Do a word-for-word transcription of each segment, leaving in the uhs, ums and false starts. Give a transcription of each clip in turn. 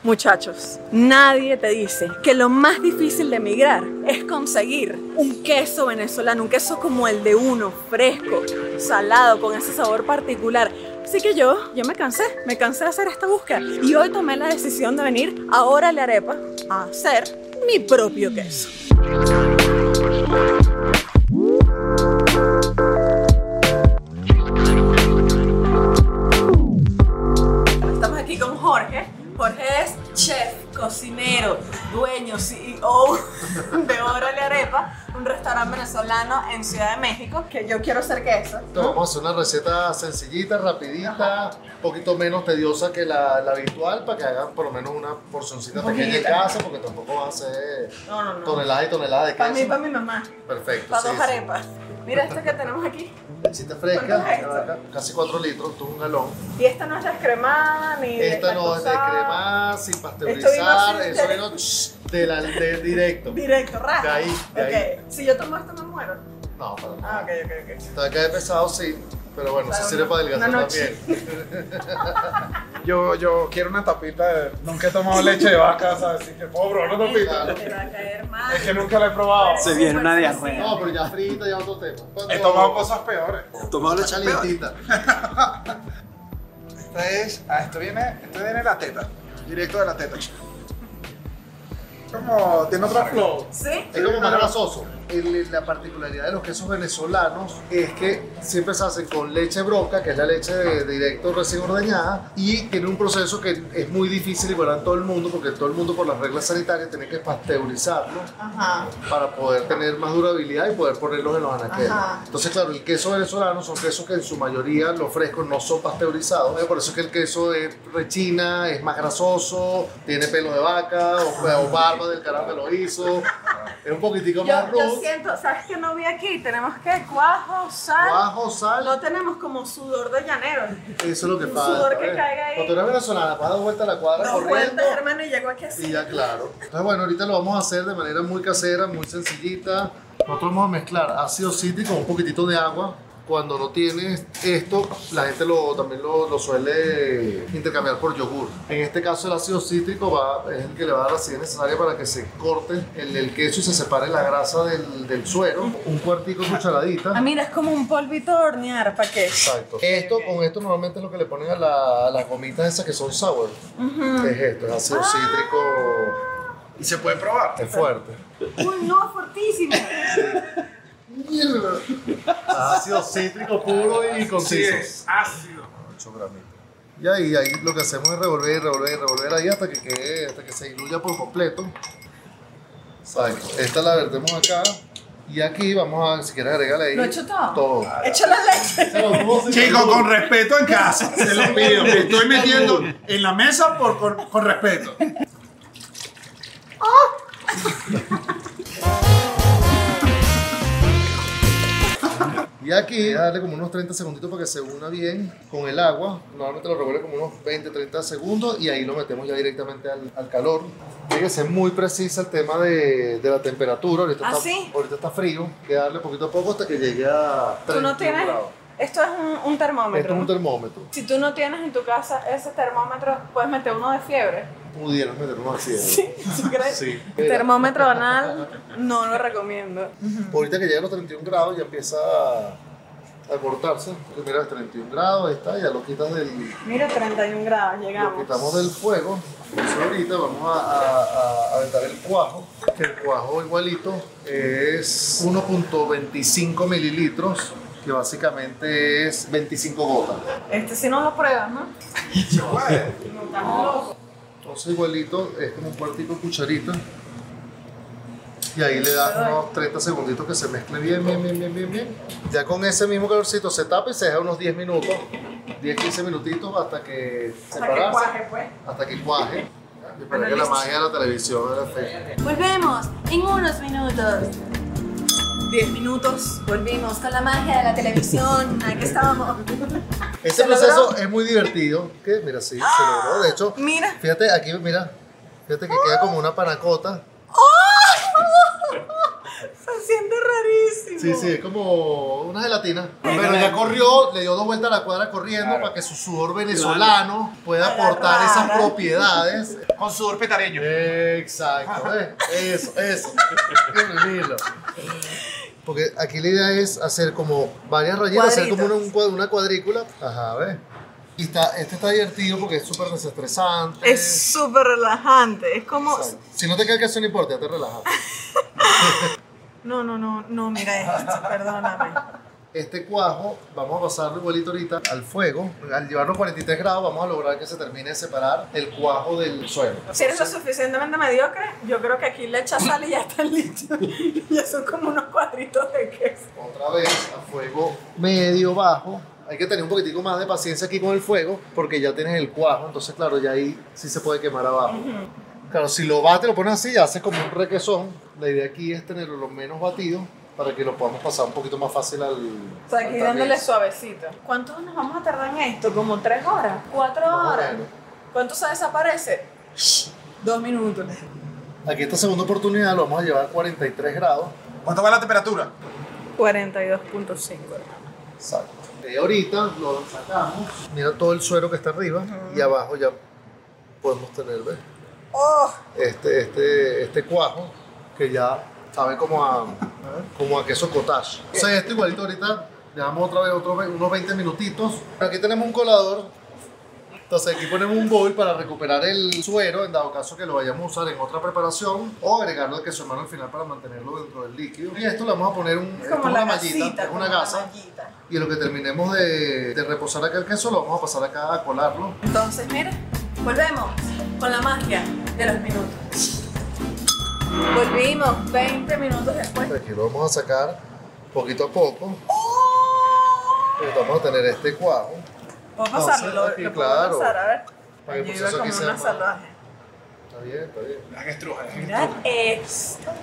Muchachos, nadie te dice que lo más difícil de emigrar es conseguir un queso venezolano, un queso como el de uno, fresco, salado, con ese sabor particular. Así que yo, yo me cansé, me cansé de hacer esta búsqueda y hoy tomé la decisión de venir a Órale Arepa a hacer mi propio queso. Estamos aquí con Jorge. Jorge es chef, cocinero, dueño, C E O de Órale Arepa, un restaurante venezolano en Ciudad de México, que yo quiero hacer queso. ¿No? Vamos a hacer una receta sencillita, rapidita, Ajá. un poquito menos tediosa que la, la habitual, para que hagan por lo menos una porcioncita pequeña en casa, porque tampoco van a hacer no, no, no. toneladas y toneladas de queso. Para mí y para mi mamá. Perfecto. Para sí, dos sí. arepas. Mira esto que tenemos aquí. Lechita fresca, casi cuatro litros, esto es un galón. Y esta no es descremada ni Esta no es de crema, sin pasteurizar, eso vino de la, de directo. Directo, raja. De ahí, de okay. ahí. Si yo tomo esto, ¿me muero? No, para nada. Ah, ok, ok, ok. Si te va a caer pesado, sí, pero bueno, se sirve para adelgazar también. yo, yo quiero una tapita de... Nunca he tomado leche de vaca, ¿sabes? Así que puedo probar una tapita. Te va a caer mal. Es que nunca la he probado. Se viene una diarrea. No, pero ya frita, ya otro tema. He tomado cosas peores. He tomado leche calientita. Esta es... Ah, esto viene... Esto viene de la teta. Directo de la teta. Como... Tiene otro flow. ¿Sí? Es como más grasoso. El, la particularidad de los quesos venezolanos es que siempre se hacen con leche broca, que es la leche de, de directo recién ordeñada, y tiene un proceso que es muy difícil igualar en todo el mundo, porque todo el mundo por las reglas sanitarias tiene que pasteurizarlo Ajá. para poder tener más durabilidad y poder ponerlos en los anaqueles. Ajá. Entonces, claro, el queso venezolano son quesos que en su mayoría, los frescos, no son pasteurizados. Por eso es que el queso es rechina, es más grasoso, tiene pelo de vaca o, o barba del carajo que lo hizo. Es un poquitico yo, más rudo. Yo siento, ¿sabes qué no vi aquí? Tenemos que cuajo, sal. Cuajo, sal. No tenemos como sudor de llanero. Eso es lo que un falta. Sudor que ¿ves? caiga ahí. Cuando tú eres venezolana, vas a dar vuelta a la cuadra Dos corriendo. vueltas, hermano, y llego aquí así. Y ya, claro. Entonces, bueno, ahorita lo vamos a hacer de manera muy casera, muy sencillita. Nosotros vamos a mezclar ácido cítrico con un poquitito de agua. Cuando no tienes esto, la gente lo, también lo, lo suele intercambiar por yogur. En este caso el ácido cítrico va, es el que le va a dar la acidez necesaria para que se corte el, el queso y se separe la grasa del, del suero. Un cuartico de cucharadita. Ah, mira, es como un polvito de hornear, ¿para qué? Exacto. Esto, con esto normalmente es lo que le ponen a, la, a las gomitas esas que son sour. Uh-huh. Es esto, es ácido ah. cítrico. ¿Y se puede probar? Es fuerte. Uy, no, es fuertísimo. Mierda. Ácido cítrico puro y conciso. Sí, es ácido. ocho gramitos. Y ahí, ahí lo que hacemos es revolver, revolver, revolver ahí hasta que quede, hasta que se diluya por completo. Exacto. Esta la vertemos acá. Y aquí vamos a, si quieres agregarle ahí. ¿Lo he hecho todo? Todo. Echa la leche. Chicos, con respeto en casa. Se lo pido. Me estoy metiendo en la mesa por, con, con respeto. Y aquí darle como unos treinta segunditos para que se una bien con el agua. Normalmente lo revuelve como unos veinte, treinta segundos y ahí lo metemos ya directamente al, al calor. Tiene que ser muy precisa el tema de, de la temperatura. Ahorita, ¿Ah, está, sí? ahorita está frío. Hay que darle poquito a poco hasta que llegue a treinta ¿Tú no tienes? grados. Esto es un, un termómetro. Esto es un termómetro. Si tú no tienes en tu casa ese termómetro, puedes meter uno de fiebre. Pudieras meter uno así. Sí, ¿sí crees? Sí. Termómetro anal no lo recomiendo. Uh-huh. Ahorita que llega a los treinta y un grados ya empieza a, a cortarse. Porque mira, treinta y un grados, ahí está, ya lo quitas del... Mira, treinta y un grados, llegamos. Lo quitamos del fuego. Entonces ahorita vamos a, a, a aventar el cuajo. Que el cuajo igualito es uno punto veinticinco mililitros. Que básicamente es veinticinco gotas. Este sí no lo pruebas, ¿no? No. Entonces igualito, es como un cuartico de cucharita. Y ahí le das unos treinta segunditos que se mezcle bien, bien, bien, bien, bien, bien. Ya con ese mismo calorcito se tapa y se deja unos diez minutos, diez, quince minutitos hasta que hasta separarse. que cuaje, pues. Hasta que cuaje. Y para que la magia de la televisión era fea. Volvemos en unos minutos. diez minutos, volvimos con la magia de la televisión. Aquí estábamos. Este proceso es muy divertido. ¿Qué? Mira, sí, ¡ah! Se logró. De hecho, mira. Fíjate, aquí, mira. Fíjate que queda como una panacota. ¡Oh! Se Se siente rarísimo. Sí, sí, es como una gelatina. Pero ya corrió, le dio dos vueltas a la cuadra corriendo Claro. para que su sudor venezolano pueda aportar Agarrar. esas propiedades. Con sudor petareño. Exacto, ¿ves? Eso, eso. Imprimirlo. Porque aquí la idea es hacer como varias rayitas, hacer como una, un cuad- una cuadrícula. Ajá, ¿ves? Y está, este está divertido porque es súper desestresante. Es súper relajante. Es como. Exacto. Si no te queda que eso no importa, ya te relajas. No, no, no, no, mira esto, perdóname. Este cuajo, vamos a pasarlo igualito ahorita al fuego. Al llevarlo a cuarenta y tres grados, vamos a lograr que se termine de separar el cuajo del suelo. Si eres lo suficientemente mediocre, yo creo que aquí le echas sal y ya está listo. Ya son como unos cuadritos de queso. Otra vez a fuego medio bajo. Hay que tener un poquitico más de paciencia aquí con el fuego porque ya tienes el cuajo, entonces claro, ya ahí sí se puede quemar abajo. Claro, si lo bates, lo pones así, hace como un requesón. La idea aquí es tenerlo lo menos batido para que lo podamos pasar un poquito más fácil al... O sea, aquí al dándole tabiz. suavecito. ¿Cuánto nos vamos a tardar en esto? ¿Como tres horas? ¿Cuatro Más o horas? menos. ¿Cuánto se desaparece? Dos minutos. Aquí esta segunda oportunidad lo vamos a llevar a cuarenta y tres grados. ¿Cuánto va la temperatura? cuarenta y dos punto cinco, hermano. Exacto. Y ahorita lo sacamos. Mira todo el suero que está arriba y abajo ya podemos tener, ¿ves? ¡Oh! Este, este, este cuajo que ya sabe como a, como a queso cottage. O sea, esto igualito ahorita, dejamos otra vez otros ve- unos veinte minutitos. Aquí tenemos un colador. Entonces aquí ponemos un bowl para recuperar el suero en dado caso que lo vayamos a usar en otra preparación o agregarlo al queso hermano al final para mantenerlo dentro del líquido. Y esto le vamos a poner un, Es esto como es la una mallita, gasita, es como una la gasa. mallita. Y lo que terminemos de, de reposar acá el queso lo vamos a pasar acá a colarlo. Entonces, mira, volvemos con la magia de los minutos. Volvimos veinte minutos después. Aquí lo vamos a sacar poquito a poco. Y vamos a tener este cuajo. ¿Puedo Entonces, pasarlo? ¿Lo, aquí, lo puedo claro. pasar? A ver. Para que el Yo iba proceso como aquí sea una más- salvaje. Está bien, está bien. Deja que estruja, deja que Mirad estruja. esto.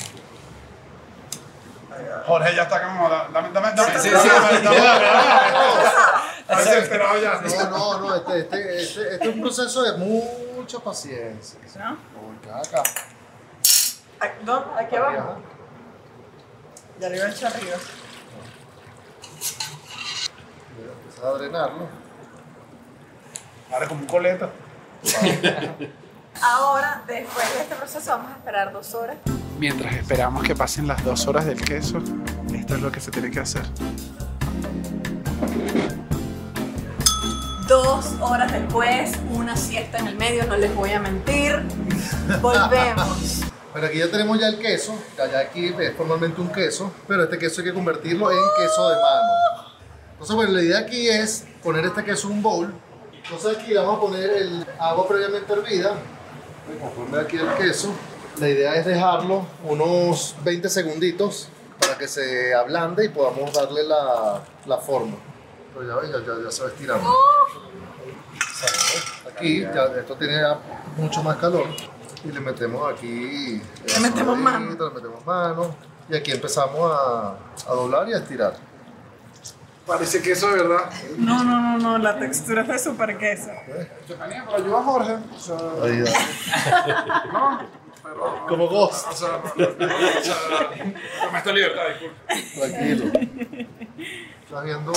Jorge ya está como. Dame, dame, dame. dame, Sí, sí, dame, sí. dame, dame, dame, dame. Está desesperado ya. No, no, no, este, este, este, este es un proceso de mucha paciencia. ¿No? Uy, acá. Aquí, ¿dónde? Aquí abajo. Y arriba el arriba. Voy a empezar a drenarlo. Ahora como un coleto. Ahora, después de este proceso, vamos a esperar dos horas. Mientras esperamos que pasen las dos horas del queso, esto es lo que se tiene que hacer. Dos horas después, una siesta en el medio, no les voy a mentir. Volvemos. Bueno, aquí ya tenemos ya el queso. Ya, ya aquí es formalmente un queso, pero este queso hay que convertirlo en queso de mano. Entonces, bueno, la idea aquí es poner este queso en un bowl. Entonces aquí vamos a poner el agua previamente hervida. Vamos a poner aquí el queso. La idea es dejarlo unos veinte segunditos para que se ablande y podamos darle la, la forma. Pero ya ves, ya, ya, ya se va estirando. Aquí ya esto tiene ya mucho más calor y le metemos aquí. Le metemos mano. Le metemos mano y aquí empezamos a, a doblar y a estirar. Parece queso de verdad. No, no, no, no, la textura es de super queso. Estefanía, pero ayuda a Jorge. O sea, Ahí ya. no, pero. Como Ghost. O sea, no, no, no, o sea, toma esta libertad, disculpe. Tranquilo. Estás viendo.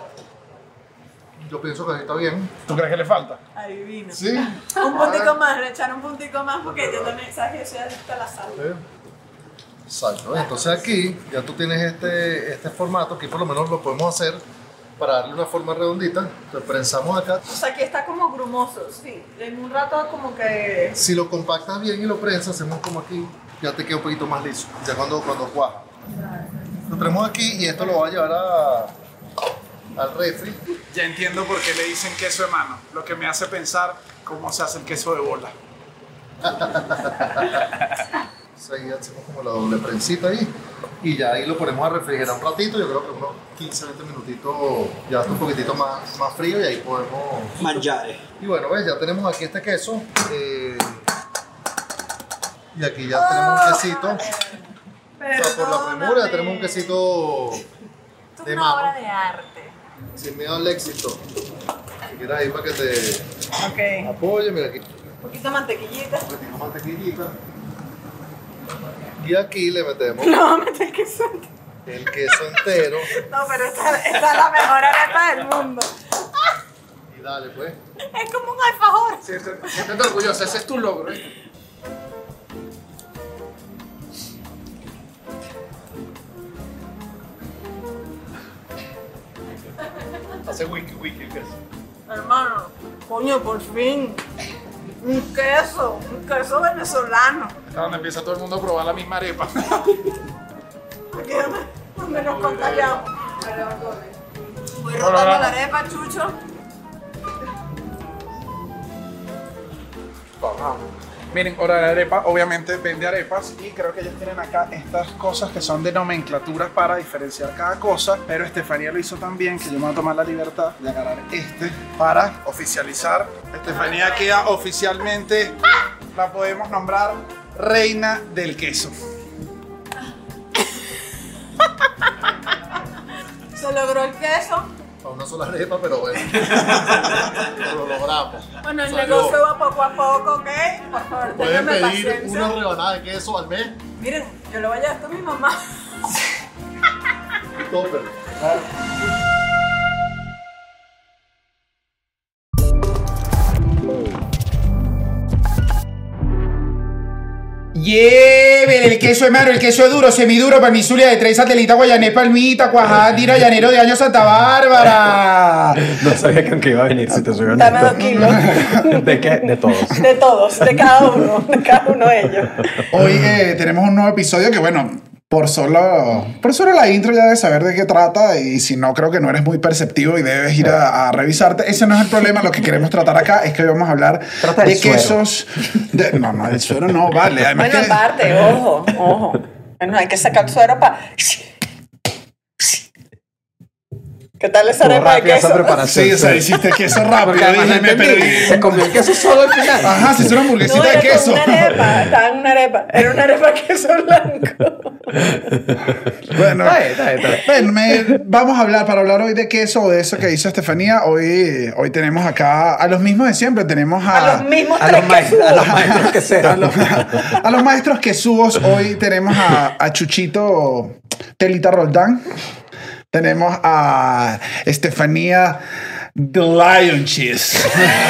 Yo pienso que ahí está bien. ¿Tú crees que le falta? Adivino. Sí. Un puntico más, le echar un puntico más porque yo también, ¿sabes? Yo soy adicta a la sal. Sí. Exacto. Entonces aquí ya tú tienes este, este formato. Aquí por lo menos lo podemos hacer para darle una forma redondita. Entonces prensamos acá. O sea, aquí está como grumoso, sí. En un rato como que... Si lo compactas bien y lo prensas, hacemos como aquí. Ya te queda un poquito más liso. Ya cuando, cuando cuaja. Lo tenemos aquí y esto lo va a llevar a, al refri. Ya entiendo por qué le dicen queso de mano. Lo que me hace pensar cómo se hace el queso de bola. Entonces ahí hacemos como la doble prensita ahí. Y ya ahí lo ponemos a refrigerar un ratito. Yo creo que unos quince, veinte minutitos ya está un poquitito más, más frío y ahí podemos... Mangiare. Y bueno, ves, ya tenemos aquí este queso. eh, y aquí ya tenemos un quesito. O sea, por la premura ya tenemos un quesito Esto es de una obra mano. de arte. Sin miedo al éxito. Si quieres ahí para que te Ok. apoye, mira aquí. Un poquito de mantequillita. Metimos mantequillita. Y aquí le metemos No, mete el queso. el queso entero. No, pero esta, esta es la mejor arepa del mundo. Y dale, pues. Es como un alfajor. Siéntete, siéntete orgulloso, ese es tu logro, ¿eh? Hace wiki wiki el queso. Hermano, coño, por fin. Un queso, un queso venezolano. Es donde empieza todo el mundo a probar la misma arepa. Aquí donde, donde nos contagiamos. Voy rotando la arepa, Chucho. Miren, Hora de Arepa obviamente vende arepas y creo que ellos tienen acá estas cosas que son de nomenclaturas para diferenciar cada cosa, pero Estefanía lo hizo tan bien que yo me voy a tomar la libertad de agarrar este para oficializar. Estefanía queda oficialmente, la podemos nombrar reina del queso. Se logró el queso. A una sola arepa, pero bueno. Lo logramos. Bueno, el Salió. negocio va poco a poco, ¿ok? Por favor, Pueden ténganme pedir paciencia. una rebanada de queso al mes. Miren, yo le voy a llevar esto a mi mamá. Y topper. Lleve el queso es malo, el queso es duro, semiduro, panisulia de tres satelitas, guayané, palmita, cuajada, tira, llanero de año Santa Bárbara. No sabía con qué iba a venir, si te soy honesto. Dame dos kilos. ¿De qué? De todos. De todos, de cada uno, de cada uno de ellos. Hoy eh, tenemos un nuevo episodio que, bueno, por solo, por solo la intro ya debes saber de qué trata, y si no, creo que no eres muy perceptivo y debes ir a, a revisarte. Ese no es el problema. Lo que queremos tratar acá es que hoy vamos a hablar Trata de el suero. quesos. De, no, no, el suero no vale. Además Bueno, que, aparte, ojo, ojo. Bueno, hay que sacar el suero para... ¿Qué tal esa Estuvo arepa de rápida esa queso? preparación. sí, o sea, hiciste queso rápido. Porque además Dije, no me entendí. perdí. Se comió el queso solo al final. Ajá, se hizo una hamburguesita No, de era queso. como una arepa, estaba en una arepa. Era una arepa de queso blanco. Bueno, Está bien, está bien, está bien. Bueno, me- vamos a hablar, para hablar hoy de queso o de eso que hizo Estefanía. Hoy, hoy tenemos acá a los mismos de siempre. Tenemos a, A los mismos A tres los, maestros, a quesos. los maestros que a sean. los, a los maestros quesúos. Hoy tenemos a, a Chuchito Telita Roldán. Tenemos a Estefanía The Lion Cheese.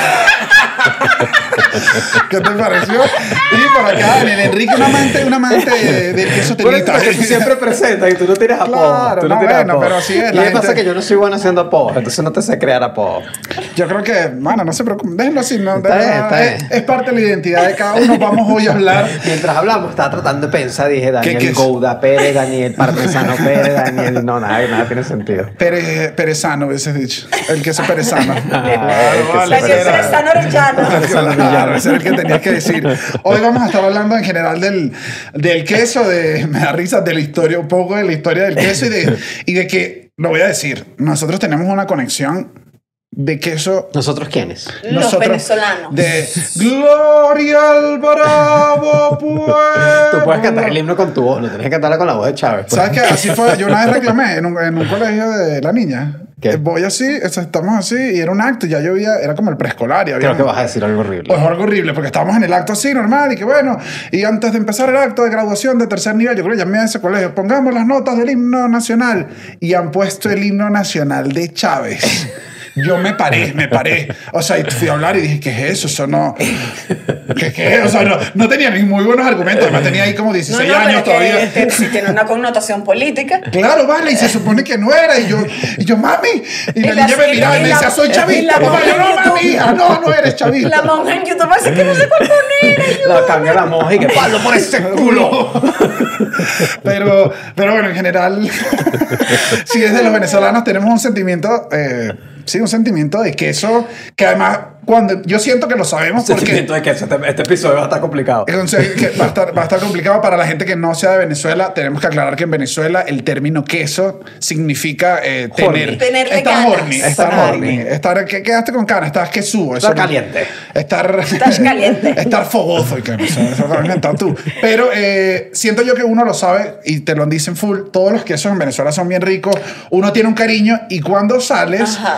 ¿Qué te pareció? Y por acá, el Enrique, un amante, un amante de- del queso Por eso telita. que tú siempre presentas y tú no tienes apodo. Claro, tú no, no, tienes bueno, apodo. pero así es, Y la a mí pasa gente- que yo no soy bueno haciendo apodos, entonces no te sé crear apodos. Yo creo que, bueno, no se preocupen, déjenlo así, ¿no? Está bien, está es, bien. es parte de la identidad de cada uno. Vamos hoy a hablar. Mientras hablamos, estaba tratando de pensar, dije Daniel ¿Qué- qué es? Gouda Pérez, Daniel Parmesano Pérez, Daniel. No, nada, nada tiene sentido. Pere, perezano, hubieses dicho. El queso perezano. Ah, el queso La que ese era- es San Orellano. Claro, ese era el que tenías que decir. Hoy vamos a estar hablando en general del, del queso, de, me da risa, de la historia, un poco de la historia del queso y de, y de que, lo voy a decir, nosotros tenemos una conexión de queso. ¿Nosotros quiénes? Los Nosotros, venezolanos. De Gloria al bravo pueblo. Tú puedes cantar el himno con tu voz, no tienes que cantarla con la voz de Chávez. pues. ¿Sabes qué? Así fue. Yo una vez reclamé en un, en un colegio de la niña. ¿Qué? Voy así, estamos así, y era un acto, ya yo había, era como el preescolar. Y había Creo que vas a decir algo horrible. Pues algo horrible, porque estábamos en el acto así, normal, y que bueno, y antes de empezar el acto de graduación de tercer nivel, yo creo que llamé a ese colegio, pongamos las notas del himno nacional, y han puesto el himno nacional de Chávez. Yo me paré, me paré. O sea, y fui a hablar y dije, ¿qué es eso? Eso no... ¿Qué, qué? O sea, no, no tenía ni muy buenos argumentos. Además tenía ahí como dieciséis años todavía. Este, sí tiene una connotación política. Claro, vale, y se supone que no era. Y yo, y yo mami. Y, Y la la- niña me y miraba y la- me y decía, la- soy y chavista. la Papá, yo no, monja en mami, YouTube. hija, no, no eres chavista. La monja en YouTube así que no sé cuál poner. La cambia la monja y que Pablo por ese culo. pero, pero bueno, en general, si es de los venezolanos, tenemos un sentimiento, eh, sí, un sentimiento de queso que además, cuando yo siento que lo sabemos porque... Sentimiento de que este, este episodio va a estar complicado. Entonces, que va, a estar, va a estar complicado para la gente que no sea de Venezuela. Tenemos que aclarar que en Venezuela el término queso significa eh, tener... Horny. Tenerle estar ganas. horny. Estar Estar horny. horny. Estar, ¿qué quedaste con cara? Estás quesudo. Estar caliente. Estar... Estás caliente. estar fogoso. Y que no sé, eso lo has inventado tú. Pero eh, siento yo que uno lo sabe y te lo dicen full. Todos los quesos en Venezuela son bien ricos. Uno tiene un cariño y cuando sales... Ajá.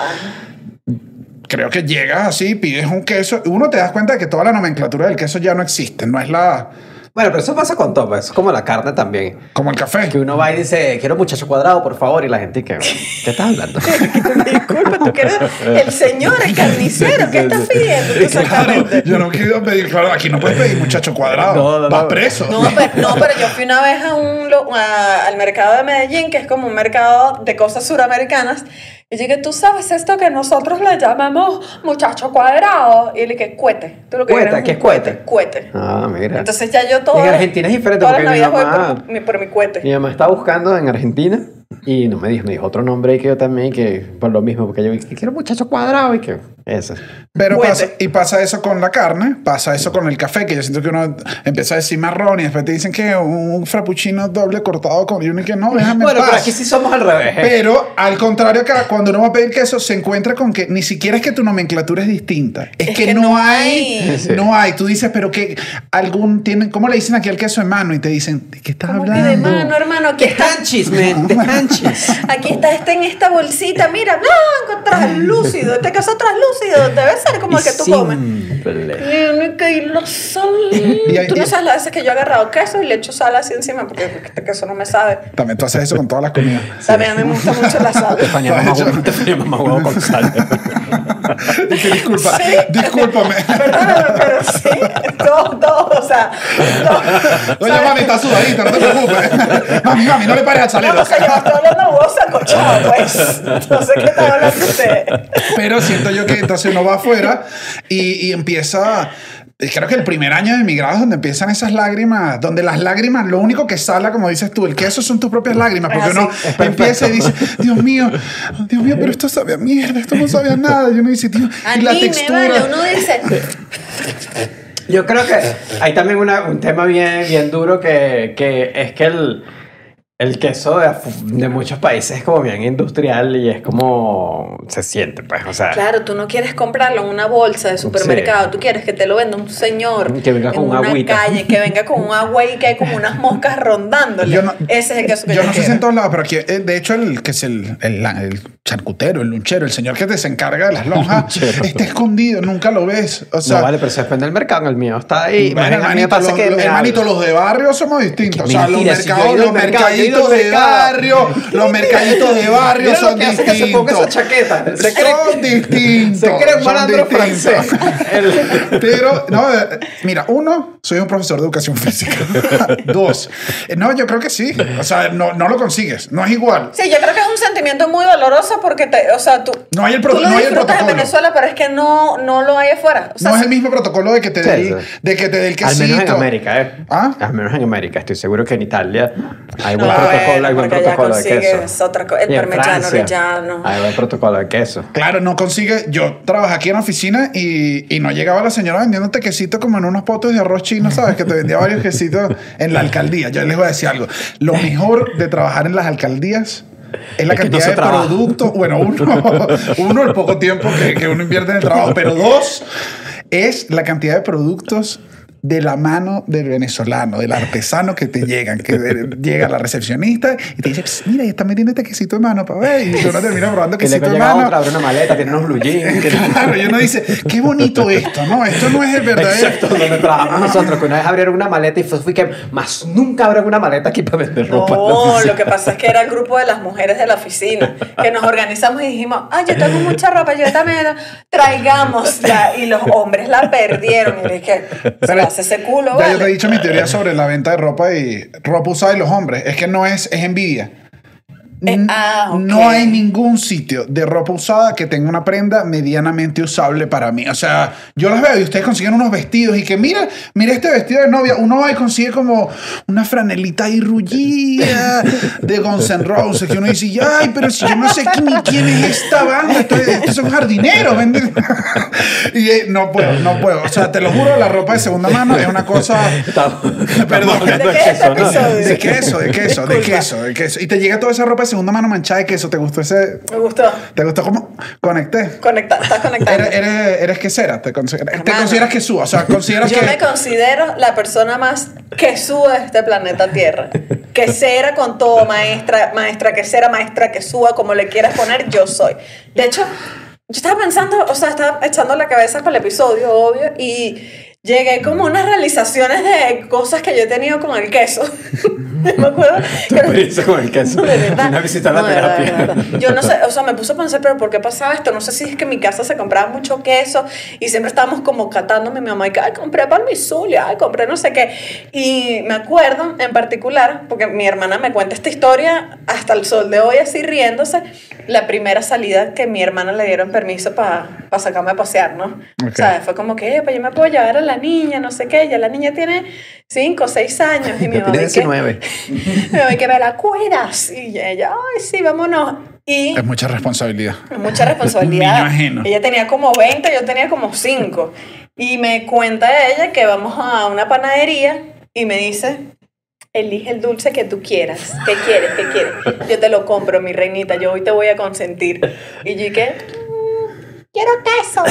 Creo que llegas así, pides un queso, y uno te das cuenta de que toda la nomenclatura del queso ya no existe, no es la, Bueno, pero eso pasa con todo, pues, es como la carne también. Como el café. Que uno va y dice, quiero muchacho cuadrado, por favor, y la gente que, ¿qué estás hablando? Disculpa, tú que eres el señor, el carnicero, ¿qué estás pidiendo? Tú exactamente. Yo no quiero pedir, claro, aquí no puedes pedir muchacho cuadrado. No, no, Vas no. preso. No pero, no, pero yo fui una vez a un, lo- a- al mercado de Medellín, que es como un mercado de cosas suramericanas, y dije, ¿tú sabes esto que nosotros le llamamos muchacho cuadrado? Y le dije, cuete. ¿Tú lo que ¿Cuete? quieres ¿Qué es cuete? Cuete. Ah, mira. Entonces ya yo todo... En Argentina es diferente todas porque las mi navidades voy mamá- por mi, por mi cuete. Mi mamá estaba buscando en Argentina y no me dijo, me dijo otro nombre y que yo también, que por lo mismo, porque yo dije, quiero muchacho cuadrado y que ese. Pero Cuete. pasa, y pasa eso con la carne, pasa eso con el café, que yo siento que uno empieza a decir marrón y después te dicen que un frappuccino doble cortado con y uno y que no, déjame en Bueno, paz. pero aquí sí somos al revés. ¿eh? Pero al contrario, acá, cuando uno va a pedir queso, se encuentra con que ni siquiera es que tu nomenclatura es distinta. Es, Es que, que no no hay, hay. Sí. no hay. Tú dices, pero que algún tienen, ¿cómo le dicen aquí al queso en mano? Y te dicen, ¿de qué estás ¿Cómo que hablando? de mano, hermano? Aquí De está, hanchis, man, de hanchis. aquí está este en esta bolsita, mira, blanco, translúcido. Este queso translúcido debe ser como el que tú comes. Simple. Tiene que ir la sal. Y hay- Tú no y- sabes las veces que yo he agarrado queso y le echo sal así encima porque este queso no me sabe. También tú haces eso con todas las comidas. También a mí me gusta mucho la sal. Estefanía mamá huevo, Estefanía mamá huevo con sal. Y que disculpa, Sí. discúlpame. Perdóname, pero sí, todo, todo, o sea, todo. Doña mami está sudadita, no te preocupes. Mami, mami, no le pares al salero. No, o sea, yo estoy hablando de huevos sancochados, pues. No sé qué está hablando usted. Pero siento yo que entonces uno va afuera y, y empieza... Creo que el primer año de emigrado es donde empiezan esas lágrimas, donde las lágrimas, lo único que sala, como dices tú, el queso son tus propias lágrimas, porque Es uno así. empieza y dice, Dios mío, Dios mío, pero esto sabe a mierda, esto no sabe a nada. Y uno dice, tío, y la Anime, textura. vale, uno dice, Yo creo que hay también una- un tema bien, bien duro que, que es que el, el queso de, afu- de muchos países es como bien industrial y es como se siente, pues, o sea, claro, tú no quieres comprarlo en una bolsa de supermercado, Sí. tú quieres que te lo venda un señor Que venga en con una agüita. calle, que venga con un agua y que hay como unas moscas rondándole. Yo no- Ese es el queso que Yo yo, no sé si quiero. en todos lados, pero aquí, eh, de hecho, el que es el, el, el charcutero, el lunchero, el señor que te se encarga de las lonjas, Lunchero. está escondido, nunca lo ves. O sea, no vale, pero se depende del mercado, el mío está ahí. bueno, Imagínate, a mí me hermanito, pasa los, que los- me hermanito, hablan. los de barrio somos distintos. O Qué sea, los, mentira, si yo he mercados, ido los al mercado, yo he ido mercaditos al de mercado. barrio, los mercaditos de barrio Mira lo son que hace que se distintos. ponga esa chaqueta. Se cree, Son distintos. se cree un son malandro distintos. francés. El- Pero, no, eh, mira, uno, soy un profesor de educación física. Dos, eh, no, yo creo que sí. O sea, no, no lo consigues. No es igual. Sí, yo creo que es un sentimiento muy doloroso porque te, o sea, tú, No hay el pro- tú lo no hay el disfrutas en protocolo. Venezuela, pero es que no, no lo hay afuera. O sea, No es el mismo protocolo de que te Sí, dé el, sí. de que te dé el Al quesito. menos en América, ¿eh? ¿Ah? Al menos en América. Estoy seguro que en Italia hay buen No, protocolo, bueno, hay buen porque allá protocolo de consigues queso. otra co- el Y en parmigiano Francia reggiano. hay buen protocolo de queso. Claro, no consigue. Yo trabajé aquí en la oficina y, y no llegaba la señora vendiéndote quesito como en unos potes de arroz chino, ¿sabes? Que te vendía varios quesitos en la alcaldía. Yo les voy a decir algo. Lo mejor de trabajar en las alcaldías es la Es que no cantidad se de trabaja. productos. Bueno, uno, uno, el poco tiempo que, que uno invierte en el trabajo, pero dos, es la cantidad de productos de la mano del venezolano, del artesano que te llegan, que de- llega la recepcionista y te dice, "Pss, mira, ya está metiendo este quesito de mano para ver", y uno termina probando Y quesito luego de llega mano. otra, abre una maleta, tiene unos blue jeans. tiene- Claro, y uno dice, qué bonito esto, ¿no? Esto no es el verdadero. Exacto, donde trabajamos nosotros, que una vez abrieron una maleta y fue, fui que más nunca abren una maleta aquí para vender ropa. No, lo que pasa es que era el grupo de las mujeres de la oficina que nos organizamos y dijimos, ay, yo tengo mucha ropa, yo también, traigámosla. Y los hombres la perdieron. Y dije, se le hace ese culo, Ya yo te he ¿vale? dicho mi teoría sobre la venta de ropa y ropa usada y los hombres. Es que no es, es envidia. Eh, N- ah, ok. No hay ningún sitio de ropa usada que tenga una prenda medianamente usable para mí. O sea, yo las veo y ustedes consiguen unos vestidos y que mira, mira este vestido de novia. Uno va y consigue como una franelita ahí rullida de Guns N' Roses que uno dice, ay, pero si yo no sé qui- ni quién es esta banda, estos, estos son jardineros. ¿venden?". Y eh, no puedo, no puedo. O sea, te lo juro, la ropa de segunda mano es una cosa... Estamos- Perdón. estamos hablando ¿De qué es este queso, ¿no? episodio? De queso, de queso, de Disculpa. queso, de queso. Y te llega toda esa ropa de segunda mano manchada de queso. ¿Te gustó ese? Me gustó. ¿Te gustó cómo conecté? Conecta, estás conectando. Eres, eres, eres quesera, te, consideras, te Hermano. consideras quesúa, o sea, consideras Yo que... me considero la persona más quesúa de este planeta Tierra. Quesera con todo, maestra, maestra quesera, maestra quesúa, como le quieras poner, yo soy. De hecho, yo estaba pensando, o sea, estaba echando la cabeza con el episodio, obvio, y llegué como a unas realizaciones de cosas que yo he tenido con el queso. Me acuerdo. Tu experiencia con el queso. De verdad. Una visita a la No, de verdad, terapia. de verdad. Yo no sé, o sea, me puse a pensar, pero ¿por qué pasaba esto? No sé si es que en mi casa se compraba mucho queso y siempre estábamos como catándome mi mamá y que, ay, compré parmizulia, ay, compré no sé qué. Y me acuerdo en particular, porque mi hermana me cuenta esta historia hasta el sol de hoy, así riéndose, la primera salida que mi hermana le dieron permiso para pa sacarme a pasear, ¿no? Okay. O sea, fue como que, pues yo me puedo llevar a la niña, no sé qué, ya la niña tiene cinco o seis años y mi mamá Tiene ¿y qué? diecinueve. Me voy que me la cuidas. Y ella, ay, sí, vámonos. Y Es mucha responsabilidad. mucha responsabilidad. Un niño ajeno. Ella tenía como veinte, yo tenía como cinco. Y me cuenta ella que vamos a una panadería y me dice, elige el dulce que tú quieras. ¿Qué quieres? ¿Qué quieres? Yo te lo compro, mi reinita. Yo hoy te voy a consentir. Y yo dije, "Mm, quiero queso.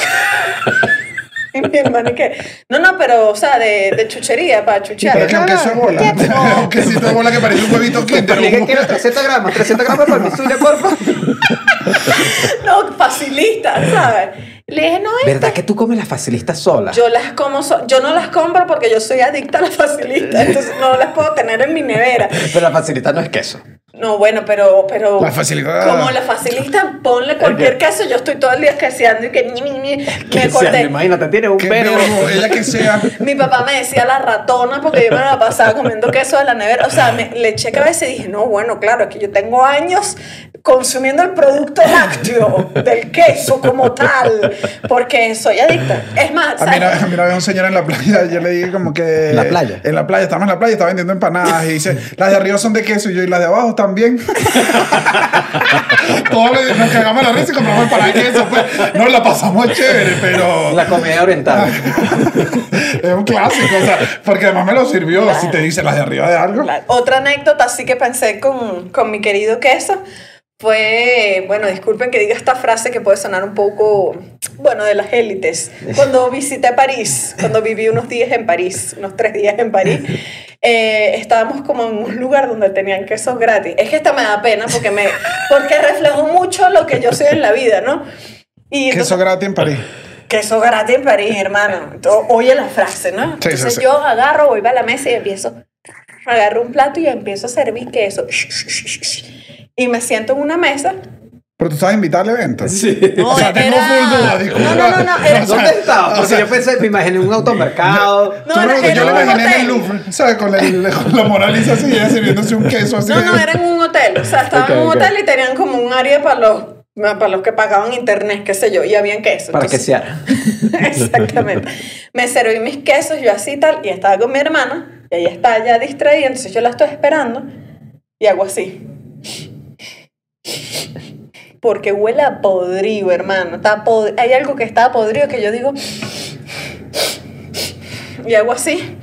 Y mi hermano, ¿y qué? No, no, pero, o sea, de, de chuchería, para chuchear. Pero que un queso de bola. No. Un quesito de bola que parece un huevito Kinder. Dije que quiero trescientos gramos, trescientos gramos de parmizulia, porfa. No, facilista, ¿sabes? Le dije, no, esta. ¿Verdad que tú comes las facilistas sola? Yo las como, so- yo no las compro porque yo soy adicta a la facilita, entonces no las puedo tener en mi nevera. Pero la facilita no es queso. No, bueno, pero, pero La facilita. como la facilita, ponle cualquier queso, yo estoy todo el día escaseando y que ni, ni, ni, Que me sea, acordé. imagínate, tiene un Qué verbo. verbo, ella que sea. Mi papá me decía la ratona porque yo me la pasaba comiendo queso de la nevera. O sea, me, le eché cabeza y dije, no, bueno, claro, es que yo tengo años consumiendo el producto lácteo del queso como tal, porque soy adicta. Es más, A mí, una, ¿sabes? a mí una vez un señor en la playa, yo le dije como que... ¿En la playa? En la playa, estamos en la playa, está vendiendo empanadas y dice, las de arriba son de queso y yo, y las de abajo también. Todos le- nos cagamos la risa y compramos empanadas de queso, pues. No la pasamos chévere, pero... La comida oriental. Es un clásico, o sea, porque además me lo sirvió, Claro. si te dice las de arriba de algo. Claro. Otra anécdota así que pensé con, con mi querido queso fue, bueno, disculpen que diga esta frase que puede sonar un poco, bueno, de las élites. Cuando visité París, cuando viví unos días en París, unos tres días en París, eh, estábamos como en un lugar donde tenían quesos gratis. Es que esta me da pena porque, me, porque reflejó mucho lo que yo soy en la vida, ¿no? Y entonces- Queso gratis en París. queso gratis en París, hermano. Entonces, oye la frase, ¿no? Sí, Entonces sí, sí. yo agarro, voy para la mesa y empiezo, agarro un plato y empiezo a servir queso. Y me siento en una mesa. Pero tú estabas invitada al evento. Sí. No, O sea, tengo era- full duda, disculpa. No, no, no, no, era- O sea, ¿Dónde estaba? Porque o sea, yo pensé, me imaginé un automercado. No, tú era- no- era yo lo un imaginé en el hotel. Louvre, ¿sabes? Con, el, con la Mona Lisa así, ella sirviéndose un queso así. No, no, era en un hotel. O sea, estaba Ok, en un ok. hotel y tenían como un área para los, para los que pagaban internet, qué sé yo, y habían queso. Para que Entonces- sea. Exactamente. Me serví mis quesos, yo así y tal, y estaba con mi hermana, y ella está ya distraída, entonces yo la estoy esperando, y hago así. Porque huele a podrido, hermano. Está pod- Hay algo que está podrido que yo digo. Y hago así.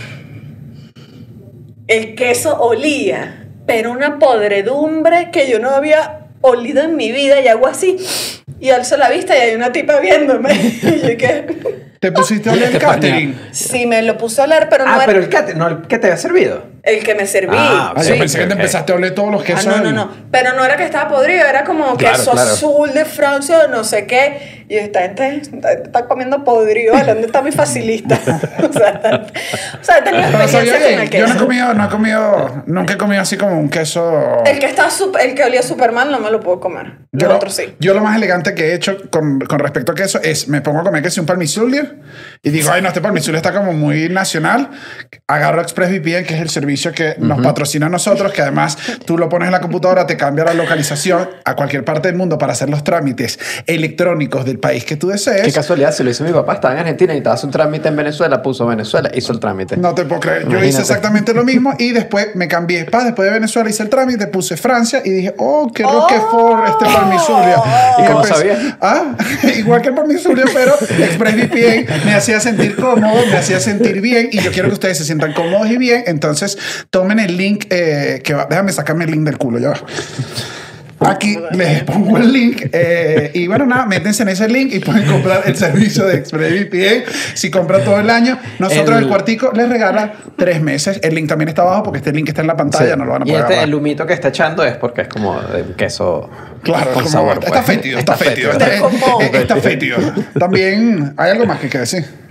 El queso olía, pero una podredumbre que yo no había olido en mi vida, y hago así. Y alzo la vista y hay una tipa viéndome. Y yo que. Te pusiste a oler el catering. Sí, me lo puse a oler, pero no Ah, era pero el que, no, el que te había servido. el que me serví. Ah, Ah, Sí, yo pensé que te ok. empezaste a oler todos los Ah, quesos. no, no, del- no. Pero no era que estaba podrido, era como Claro, queso claro. azul de Francia, no sé qué. Y esta gente está, está comiendo podrido. ¿Dónde está mi facilista? o sea, está- o sea, he tenido Pero sabía experiencia con bien. el Yo no he queso. comido, no he comido, nunca he comido así como un queso. El que, está sup- el que olía Superman no me lo puedo comer. Yo Los lo, otros sí. yo lo más elegante que he hecho con, con respecto a queso es me pongo a comer queso un palmizulia y digo, ay no, este palmizulia está como muy nacional. Agarro ExpressVPN, que es el servicio que nos patrocina a nosotros, que además tú lo pones en la computadora, te cambia la localización a cualquier parte del mundo para hacer los trámites electrónicos del país que tú Qué desees. casualidad, si lo hizo mi papá, estaba en Argentina y estaba haciendo un trámite en Venezuela, puso Venezuela, hizo el trámite. No te puedo creer. Yo Imagínate. hice exactamente lo mismo y después me cambié. Pa, después de Venezuela hice el trámite, puse Francia y dije, oh, qué Roquefort, este palmizulia. ¿Y cómo empecé- sabías? Ah, igual que el palmizulia, pero ExpressVPN me hacía sentir cómodo, me hacía sentir bien y yo quiero que ustedes se sientan cómodos y bien. Entonces, tomen el link eh, que va. Déjame sacarme el link del culo, ya va. Aquí les pongo el link eh, y bueno, nada, métense en ese link y pueden comprar el servicio de ExpressVPN. Si compran todo el año, nosotros el, El- cuartico les regala tres meses. El link también está abajo porque este link está en la pantalla, Sí. no lo van a Y poder este, agarrar. el humito que está echando es porque es como de queso Claro, con como- sabor. está pues. fétido, está fétido. Está como- Está, está fétido. También hay algo más que hay que decir.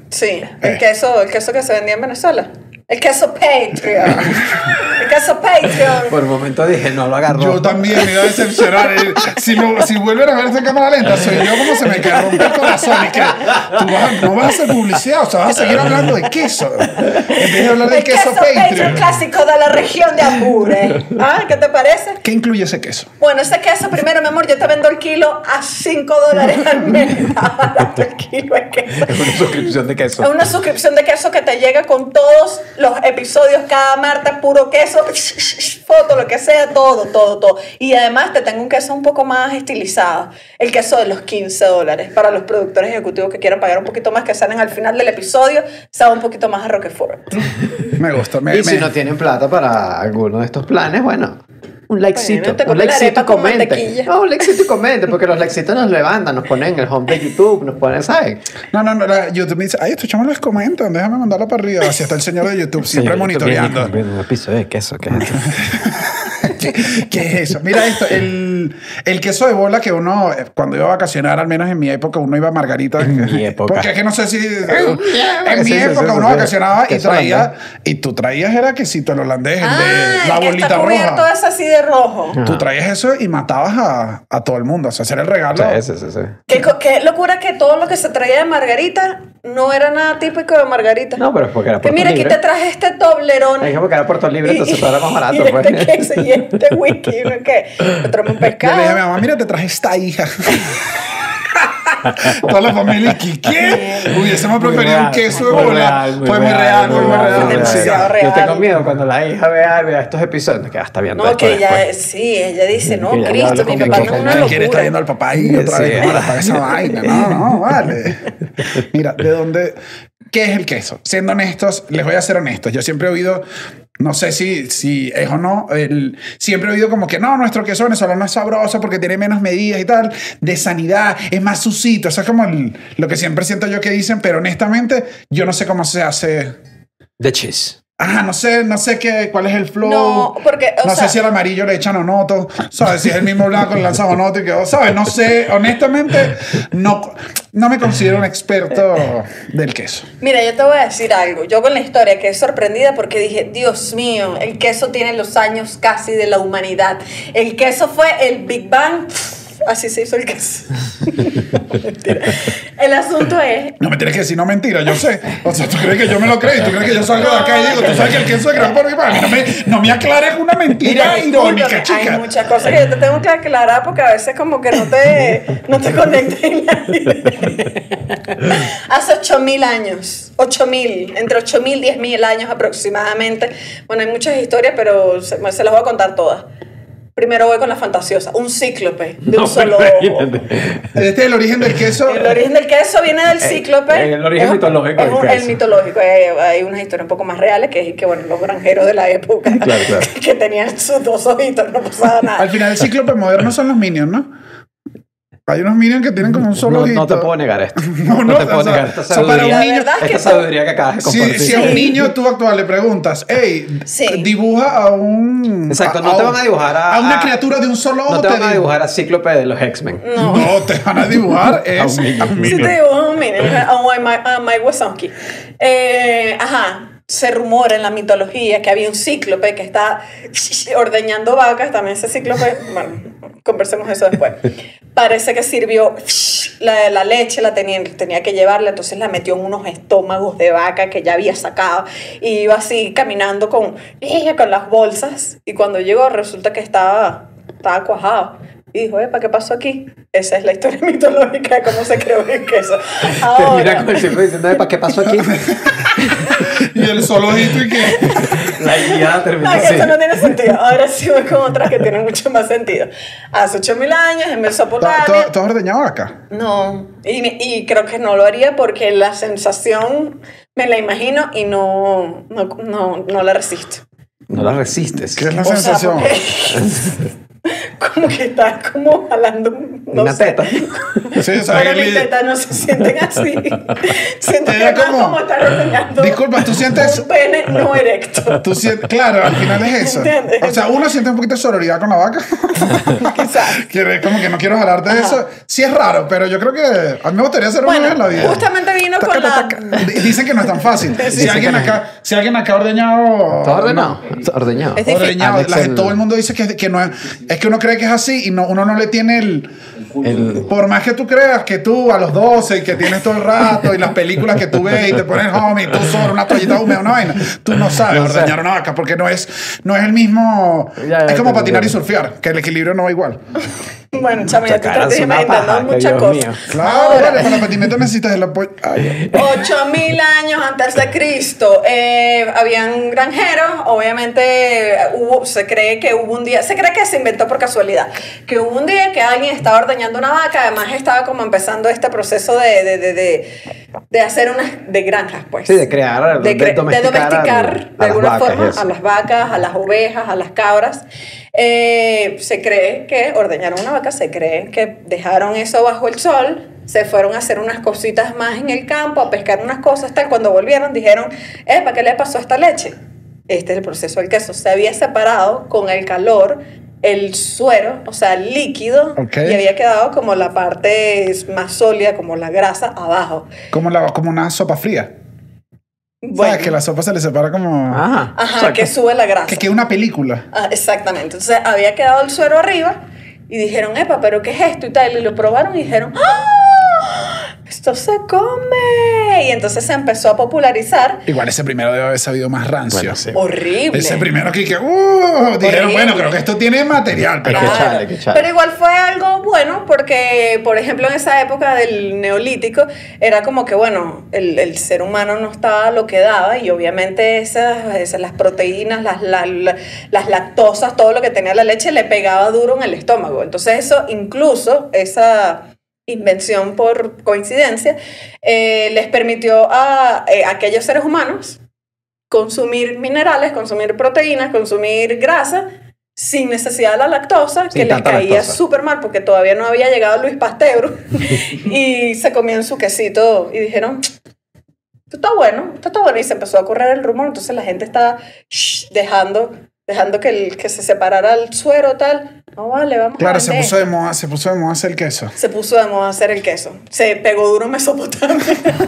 Sí, el Eh. queso, el queso que se vendía en Venezuela. El queso Patreon. El queso Patreon. Por un momento dije, no lo agarró. Yo también me iba a decepcionar. Eh, Si, lo- si vuelven a ver esta cámara lenta, soy yo como se me queda romper el corazón. Y que tú vas, no vas a hacer publicidad, o sea, vas a seguir hablando de queso. En vez de hablar del El queso, queso Patreon Patreon. clásico de la región de Apure. ¿Ah? ¿Qué te parece? ¿Qué incluye ese queso? Bueno, ese queso, primero, mi amor, yo te vendo el kilo a cinco dólares al mes. Barato el kilo de queso. Es una suscripción de queso. Es una suscripción de queso que te llega con todos los episodios cada martes, puro queso, foto, lo que sea, todo, todo, todo. Y además te tengo un queso un poco más estilizado. El queso de los quince dólares para los productores ejecutivos que quieran pagar un poquito más, que salen al final del episodio, sabe un poquito más a Roquefort. Me gusta. Me, Y si me- no tienen plata para alguno de estos planes, bueno, un likecito. Bueno, te un come la likecito y arepa con comente. mantequilla. No, un likecito y comente, porque los likecitos nos levantan, nos ponen en el home de YouTube, nos ponen, ¿sabes? No, no, no. La, YouTube me dice, ay, estos chamos les comentan, déjame mandarlo para arriba. Así está el señor de YouTube, siempre Señor, monitoreando. estoy viendo Un episodio de queso, ¿qué es esto? ¿Qué, qué es eso? Mira esto, el, el queso de bola que uno, eh, cuando iba a vacacionar, al menos en mi época, uno iba a Margarita. En mi época. Porque es que no sé si... en Sí, mi sí, época sí, sí, uno sí. vacacionaba y Queso traía... holandés. Y tú traías era quesito el holandés, el Ah, de la el que bolita está cubierto roja. es así de rojo. Tú traías eso y matabas a, a todo el mundo. O sea, hacer el regalo. Sí, sí, sí, sí. Qué, co- qué locura que todo lo que se traía de Margarita no era nada típico de Margarita. No, pero es porque era Que Puerto mira, aquí Libre. te traje este toblerón. Es porque era Puerto Libre, entonces todo era más barato, y pues. este queso y este whisky, ¿no? ¿Qué? Te traemos un Yo le dije a mi pescado. mamá, mira, te traje esta hija. Toda la familia, ¿qué? ¿Qué? Hubiésemos Muy preferido un real, queso de muy bola. real, muy Fue muy real, real, fue muy muy real, real. muy demasiado Yo real. tengo miedo cuando la hija vea, vea estos episodios, que hasta viendo No, esto que ella, después. sí, ella dice, no, Que ya Cristo, habla mi con papá mi no es papá. una ¿Quién está locura. viendo al papá ahí otra Sí. vez? ¿Cómo para esa vaina? No, no, vale. Mira, ¿de dónde? ¿Qué es el queso? Siendo honestos, les voy a ser honestos. Yo siempre he oído, no sé si, si es o no, el, siempre he oído como que no, nuestro queso venezolano es sabroso porque tiene menos medidas y tal, de sanidad, es más sucito. Eso es como el- lo que siempre siento yo que dicen, pero honestamente, yo no sé cómo se hace. The cheese. Ajá, no sé, no sé qué, cuál es el flow. No, porque, o no sea- sé si al amarillo le echan onoto, ¿sabes? Si es el mismo blanco, le lanzan onoto y quedó, ¿sabes? No sé, honestamente, no, no me considero un experto del queso. Mira, yo te voy a decir algo. Yo con la historia quedé sorprendida porque dije, Dios mío, el queso tiene los años casi de la humanidad. El queso fue el Big Bang. Así se hizo el queso. Mentira. El asunto es... No me tienes que decir no mentira, yo sé. O sea, tú crees que yo me lo creo y tú crees que yo salgo de acá y digo, tú sabes que el queso es creado por mi padre. No me, no me aclares una mentira Mira, irónica, discúlpame, chica. hay muchas cosas que yo te tengo que aclarar porque a veces como que no te, no te conectas en la vida. Hace ocho mil años, ocho mil, entre ocho mil y diez mil años aproximadamente. Bueno, hay muchas historias, pero se, se las voy a contar todas. Primero voy con la fantasiosa, un cíclope de un No, solo pero ojo. imagínate. Este es el origen del queso. El origen del queso viene del cíclope. eh, el origen Es un- mitológico es del un- queso. El mitológico. Hay, hay unas historias un poco más reales que, que bueno, los granjeros de la época Claro, claro. que tenían sus dos ojitos, no pasaba nada. Al final el cíclope moderno son los minions, ¿no? Hay unos minions que tienen como un solo No, ojito. no te puedo negar esto. No, no, te puedo o sea, negar esta o sea, para un sabiduría. niño- La verdad es que Esta sabiduría que acabas de Si, compartir. si a un niño tú actual le preguntas, hey, Sí. dibuja a un... Exacto, no te van a dibujar a- A una a- criatura de un solo ojo. No te van a digo- dibujar a Cíclope de los X-Men. No. No, te van a dibujar es A un niño. a un Sí niño. te digo, un minion, a un Mike, a Mike Wazowski. Eh, ajá, se rumora en la mitología que había un cíclope que está ordeñando vacas, también ese cíclope, bueno, conversemos eso después. Parece que sirvió la, la leche, la tenía, tenía que llevarla, entonces la metió en unos estómagos de vaca que ya había sacado y iba así caminando con, con las bolsas y cuando llegó resulta que estaba, estaba cuajado. Y dijo, ¿para qué pasó aquí? Esa es la historia mitológica de cómo se creó el queso. Termina Ahora, con el círculo diciendo, ¿para qué pasó aquí? Y el solo ojito y que... La guía termina no, que así. eso no tiene sentido. Ahora sí voy con otras que tienen mucho más sentido. Hace ocho mil años en Mesopotamia. ¿Tú, tú has ordeñado acá? No, y, y creo que no lo haría porque la sensación me la imagino y no, no, no, no la resisto. No la resistes. ¿Qué es la O sea, sensación? porque- como que estás como jalando no una sé. teta. Sí, o sea, Pero él- mis tetas no se sienten así. Siento que Era es más como- como estar ordeñando Disculpa, ¿tú sientes- un pene no erecto. Tú sientes, claro, al final es eso. ¿Entiendes? O sea, uno siente un poquito de sororidad con la vaca. Quizás. Quiere- como que no quiero jalarte de Ajá. eso. Sí es raro, pero yo creo que a mí me gustaría hacer una Bueno, vez en la vida. justamente vino Taca, con taca, la- taca. D- Dicen que no es tan fácil. si, Dicen alguien que no. acá, si alguien acá ha ordeñado... ¿Todo ordenado? Ordeñado. Es difícil. Ordeñado. Alex, La gente- el- todo el mundo dice que, que no es... Es que uno cree que es así y no, uno no le tiene el... El- Por más que tú creas que tú a los doce y que tienes todo el rato y las películas que tú ves y te pones homie, tú solo una toallita húmeda, una vaina, tú no sabes No sé. ordeñar una vaca porque no es, no es el mismo. Ya, ya es como te patinar y entiendo. surfear, que el equilibrio no va igual. Bueno, chama, ya te Sacaran estás su inventando paja, que muchas Dios cosas. mío. Claro, Ahora, vale, para la patineta necesitas el apoyo. Ay, ocho mil años antes de Cristo, eh, habían granjeros, obviamente hubo, se cree que hubo un día, se cree que se inventó por casualidad, que hubo un día que alguien estaba ordeñando una vaca, además estaba como empezando este proceso de, de, de, de, de hacer unas, de granjas, pues. Sí, de crear, de, de cre- de domesticar domesticar, al- de a las alguna vacas y forma eso. a las vacas, a las ovejas, a las cabras. Eh, se cree que ordeñaron una vaca, se cree que dejaron eso bajo el sol, se fueron a hacer unas cositas más en el campo, a pescar unas cosas, tal. Cuando volvieron dijeron, ¿para qué le pasó a esta leche? Este es el proceso del queso. Se había separado con el calor el suero, o sea, el líquido, Ok. y había quedado como la parte más sólida, como la grasa, abajo. como, la, como una sopa fría. Bueno, ¿Sabes? Que la sopa se le separa como. Ajá. ajá, Exacto. que sube la grasa. Que queda una película. Ah, exactamente. Entonces había quedado el suero arriba y dijeron, epa, ¿pero qué es esto? Y tal. Y lo probaron y dijeron, ¡ah! ¡Esto se come! Y entonces se empezó a popularizar. Igual ese primero debe haber sabido más rancio. Bueno, sí. Horrible. Ese primero que, que uh, dijeron, Horrible. bueno, creo que esto tiene material, pero Hay que Claro. echarle, hay que echarle. Pero igual fue algo bueno porque, por ejemplo, en esa época del neolítico era como que, bueno, el, el ser humano no estaba lo que daba y obviamente esas, esas las proteínas, las, la- la- las lactosas, todo lo que tenía la leche le pegaba duro en el estómago. Entonces eso, incluso esa invención por coincidencia, eh, les permitió a eh, aquellos seres humanos consumir minerales, consumir proteínas, consumir grasa sin necesidad de la lactosa, Sin que les tanta caía lactosa. súper mal porque todavía no había llegado Luis Pasteur y se comían su quesito y dijeron, esto está bueno, esto está bueno, y se empezó a correr el rumor, entonces la gente estaba shh, dejando, dejando que, el, que se separara el suero tal, no vale, vamos claro, a se vender. puso de moda, se puso de moda hacer el queso. Se puso de moda hacer el queso. Se pegó duro en Mesopotamia.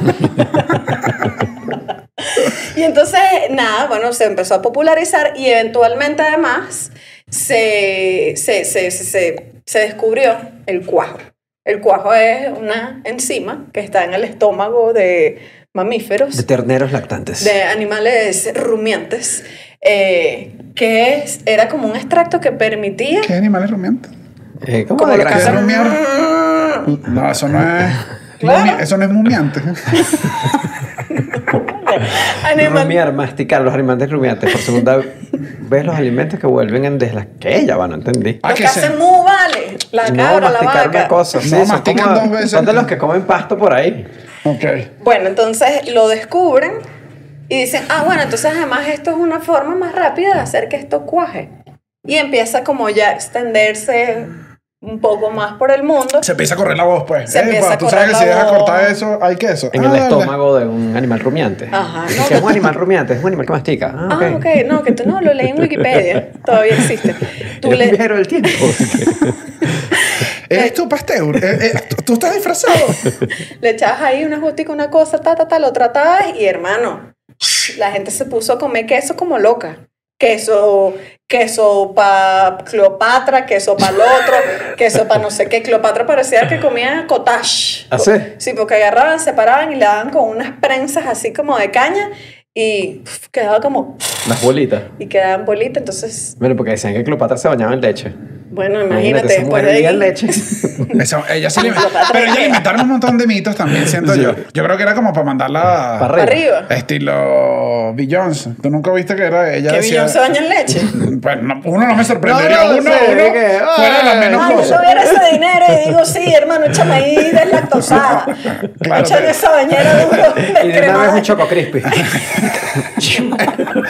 Y entonces, nada, bueno, se empezó a popularizar y eventualmente además se, se, se, se, se, se descubrió el cuajo. El cuajo es una enzima que está en el estómago de mamíferos, De terneros lactantes. de animales rumiantes, eh, que es- era como un extracto que permitía... ¿Qué animales rumiantes? Eh, ¿Cómo Como de lo que granja? hacen- rumiar? No, eso no es. Claro. mumi- Eso no es mumiante. Animal- Rumiar, masticar, los animales rumiantes. Por segunda vez los alimentos que vuelven en desla... ¿Qué? Ya va, no entendí. Ah, Lo que que se- hacen mu vale, la No, cabra, la masticar vaca. una cosa. Sí, No, son mastican como- dos veces. Son de los que comen pasto por ahí. Ok. Bueno, entonces lo descubren y dicen, ah, bueno, entonces además esto es una forma más rápida de hacer que esto cuaje. Y empieza como ya a extenderse un poco más por el mundo. Se empieza a correr la voz, pues. Se empieza a tú correr sabes que la si dejas voz. cortar eso, hay queso. En Ah, el dale. estómago de un animal rumiante. Ajá, ¿Y no, ¿Qué es un no. animal rumiante? Es un animal que mastica. Ah, ok. Ah, ok, no, que tú no, lo leí en Wikipedia, todavía existe. Tú Eres un le, viajero del tiempo. ¿Eres tú, Pasteur? Eh, eh, ¿tú- ¿Tú estás disfrazado? le echabas ahí una gotica, una cosa, ta, ta, ta, lo tratabas y hermano, la gente se puso a comer queso como loca. Queso, queso para Cleopatra, queso para el otro, queso para no sé qué. Cleopatra parecía que comía cottage. ¿Ah, sí? Sí, porque agarraban, separaban y le daban con unas prensas así como de caña y pf, quedaba como... Las bolitas. y quedaban bolitas, entonces, Bueno, porque decían que Cleopatra se bañaba en leche. bueno, imagínate, esa después mujer de vivía ahí... en leche. Eso, ella se le- Cleopatra Pero ella era- le inventaron un montón de mitos también, siento Sí. yo. Yo creo que era como para mandarla Para Para arriba. estilo Beyoncé. ¿Tú nunca viste que era ella? Que decía- Beyoncé se baña en leche. Pues no, uno no me sorprendería. No, no, uno, sí, uno que, fuera de las ay, menos Ay, yo cosas. tuviera ese dinero y digo, sí, hermano, échame ahí deslactosada. Claro, Échame pero- esa bañera de, de Y de una crema. vez un choco crispy.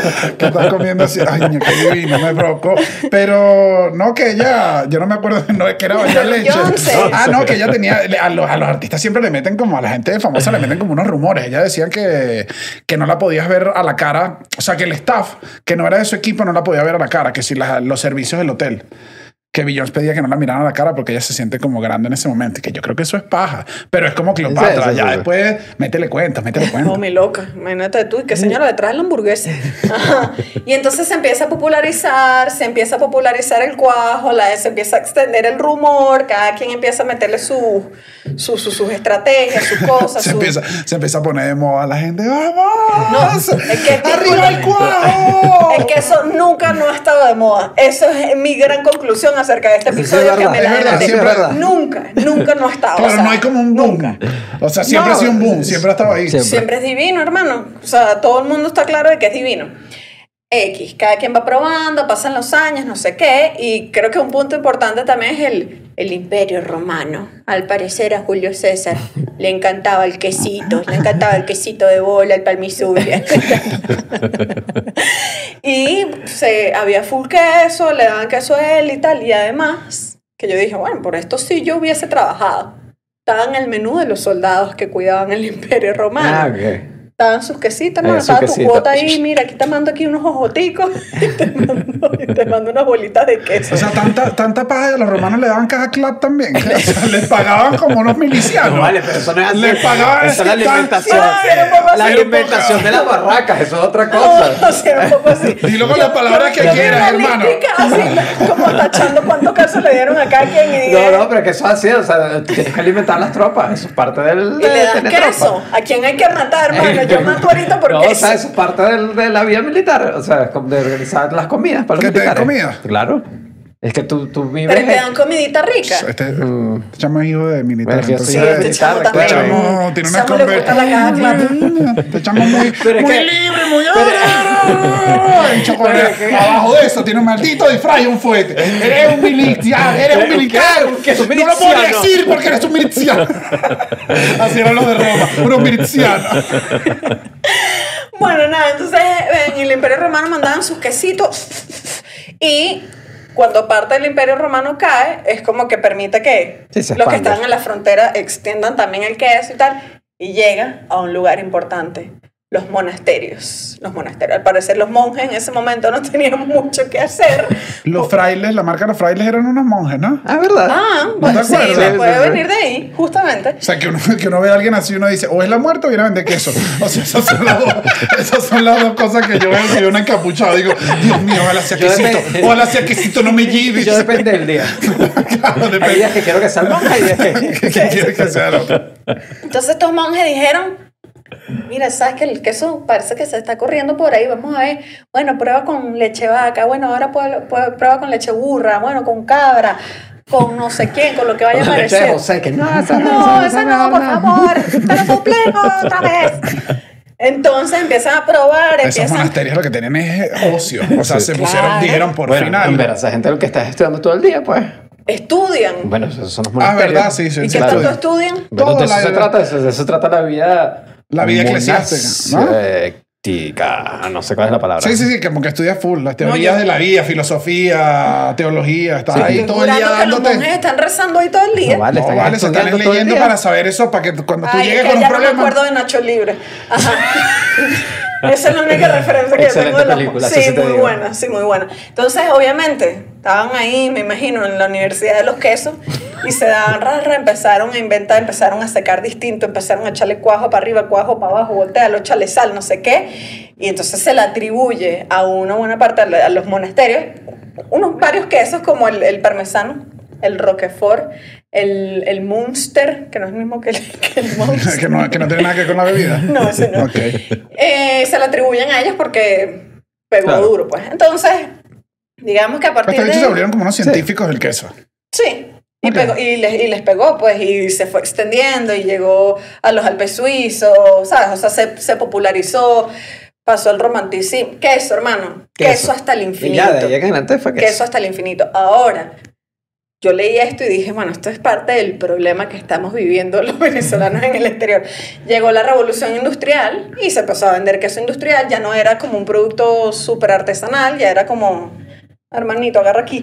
que estás comiendo así. Ay, ño, qué divino, me provocó. Pero no, que ella, yo no me acuerdo, no, que era bañar leche. Ah, no, que ella tenía, a los, a los artistas siempre le meten como, a la gente famosa le meten como unos rumores. Ella decía que, que no la podías ver a la cara, o sea, que el staff, que no era de su equipo, no la podía ver a la cara, que si la, los servicios del hotel. Que Beyoncé pedía que no la miraran a la cara porque ella se siente como grande en ese momento. Y que yo creo que eso es paja. Pero es como Cleopatra. Sí, sí, ya sí. Después, métele cuentos, métele cuentos. No, mi loca. Imagínate tú. ¿Y qué señora detrás de la hamburguesa? Ajá. Y entonces se empieza a popularizar, se empieza a popularizar el cuajo, la, se empieza a extender el rumor, cada quien empieza a meterle sus su, su, sus estrategias, sus cosas. se, su... empieza, se empieza a poner de moda la gente. ¡Vamos! No, es que ¡arriba el cuajo! Es que eso nunca no ha estado de moda. Eso es mi gran conclusión acerca de este episodio es que me la es verdad, sí, es verdad. Nunca, nunca no ha estado. Claro, o sea, no hay como un boom. Nunca. O sea, siempre no, ha sido un boom, siempre ha estado ahí. Siempre. Siempre es divino, hermano. O sea, todo el mundo está claro de que es divino. X, cada quien va probando, pasan los años, no sé qué, y creo que un punto importante también es el, el Imperio Romano. Al parecer a Julio César le encantaba el quesito, le encantaba el quesito de bola, el palmisuria. Y se, había full queso, le daban queso a él y tal, y además, que yo dije, bueno, por esto sí yo hubiese trabajado. Estaba en el menú de los soldados que cuidaban el Imperio Romano. Ah, ok. Estaban sus quesitos, hermano, Eh, estaba tu quesito. cuota ahí, mira, aquí te mando aquí unos ojoticos y te mando, y te mando unas bolitas de queso. O sea, tanta, tanta paja a los romanos le daban caja clap también. O sea, les pagaban como unos milicianos. No, vale, pero eso no es así. Les pagaban. Eso es la alimentación. Sí, era un poco así. La alimentación de las barracas, eso es otra cosa. No, o sea, un poco así. Dilo con las palabras que Yo- quieras, yo- hermano. Así, como tachando cuántos quesos le dieron a cada quien y dije, No, no, pero que eso es así, o sea, tienes que alimentar las tropas, eso es parte del... y le de das tener queso. tropas. ¿A quién hay que matar, hermano? Yo mato ahorita por No, queso. o sea, eso es parte del, de la vida militar, o sea, es como de organizar las comidas para los ¿Que te den militares. comida? Claro. Es que tú, tú vives... Pero te dan comidita rica. Este, este chamo es hijo de militar. Bueno, yo soy entonces, hijo de este militar, chamo claro. este también. chamo tiene una Chamo le gusta la caja clap. Este chamo muy, Pero es muy que- libre, muy pero- el chocolate. Pero es que- Abajo de eso tiene un maldito disfraz y un fuete. Eres un militar, eres un ¿Qué? militar. ¿Qué? ¿Un No lo puedo miliciano? decir porque eres un miliciano. Así eran los de Roma, unos milicianos. Bueno, nada, entonces en el Imperio Romano mandaban sus quesitos y cuando parte del Imperio Romano cae, es como que permite que Sí, se los que expande. están en la frontera extiendan también el queso y tal, y llega a un lugar importante, los monasterios. Los monasterios. Al parecer los monjes en ese momento no tenían mucho que hacer. Los frailes, la marca de los frailes eran unos monjes, ¿no? Ah, ¿verdad? Ah, ¿No bueno, te sí, acuerdas? se Sí, puede sí, sí. venir de ahí, justamente. O sea, que uno, que uno ve a alguien así y uno dice, o es la muerte o viene a vender queso. O sea, esas son las dos, esas son las dos cosas que yo veo si veo un encapuchado. Digo, Dios mío, ojalá sea Yo quesito. depende- Ojalá sea quesito, no me lleves. Yo depende del día. Claro, Hay depende. días que quiero que sea el monje, hay días que... ¿Qué quieres que sea el otro? Entonces estos monjes dijeron, mira, sabes que el queso parece que se está corriendo por ahí, vamos a ver, bueno, prueba con leche vaca, bueno, ahora puede, puede- prueba con leche burra, bueno, con cabra, con no sé quién, con lo que vaya a Con leche de aparecer. José, que no, esa No, esa no, por favor, te lo suplico otra vez. Entonces empiezan a probar, Esos empiezan... monasterios lo que tienen es ocio. O sea, se pusieron, Claro. dijeron por Bueno, final. en verdad, esa gente lo que está estudiando todo el día, pues. Estudian. Bueno, esos son los Ah, monasterios. verdad, sí, sí. ¿Y sí, qué claro. tanto estudian? Bueno, Todo de eso la- se trata, de eso, de eso se trata la vida... La vida eclesiástica, ¿no? Monástica, no sé cuál es la palabra. Sí, sí, sí, como que estudia full. Las teorías yo- de la vida, filosofía, teología. Estás Sí. ahí Estoy todo el día jurando que los monjes dándote. están rezando ahí todo el día. No vale, No, están vale, se están estudiando todo el leyendo día. para saber eso, para que cuando tú Ay, llegues es con que un ya no me problema. acuerdo de Nacho Libre. Ajá. Esa es la única referencia que yo Excelente tengo de los... película, Sí, eso sí te muy digo. buena, sí, muy buena. Entonces, obviamente, estaban ahí, me imagino, en la Universidad de los Quesos y se daban rara, empezaron a inventar, empezaron a secar distinto, empezaron a echarle cuajo para arriba, cuajo para abajo, voltealo, echarle sal, no sé qué. Y entonces se le atribuye a una buena parte, a los monasterios, unos varios quesos como el, el parmesano, el roquefort, el, el Munster, que no es el mismo que el, que el Munster. que, no, que no tiene nada que ver con la bebida. No, ese no. Ok. Eh, se le atribuyen a ellos porque pegó Claro. duro, pues. Entonces, digamos que a partir Hasta de... bichos se volvieron como unos científicos del queso. Sí. Y, Ok. pegó- y, les, y les pegó, pues, y se fue extendiendo y llegó a los Alpes suizos, ¿sabes? O sea, se, se popularizó, pasó el romanticismo. Queso, hermano. Queso, hasta el Y infinito. ya, de ahí en adelante fue queso. Queso hasta el infinito. Ahora, yo leí esto y dije, bueno, esto es parte del problema que estamos viviendo los venezolanos en el exterior. Llegó la revolución industrial y se empezó a vender queso industrial, ya no era como un producto súper artesanal, ya era como, hermanito, agarra aquí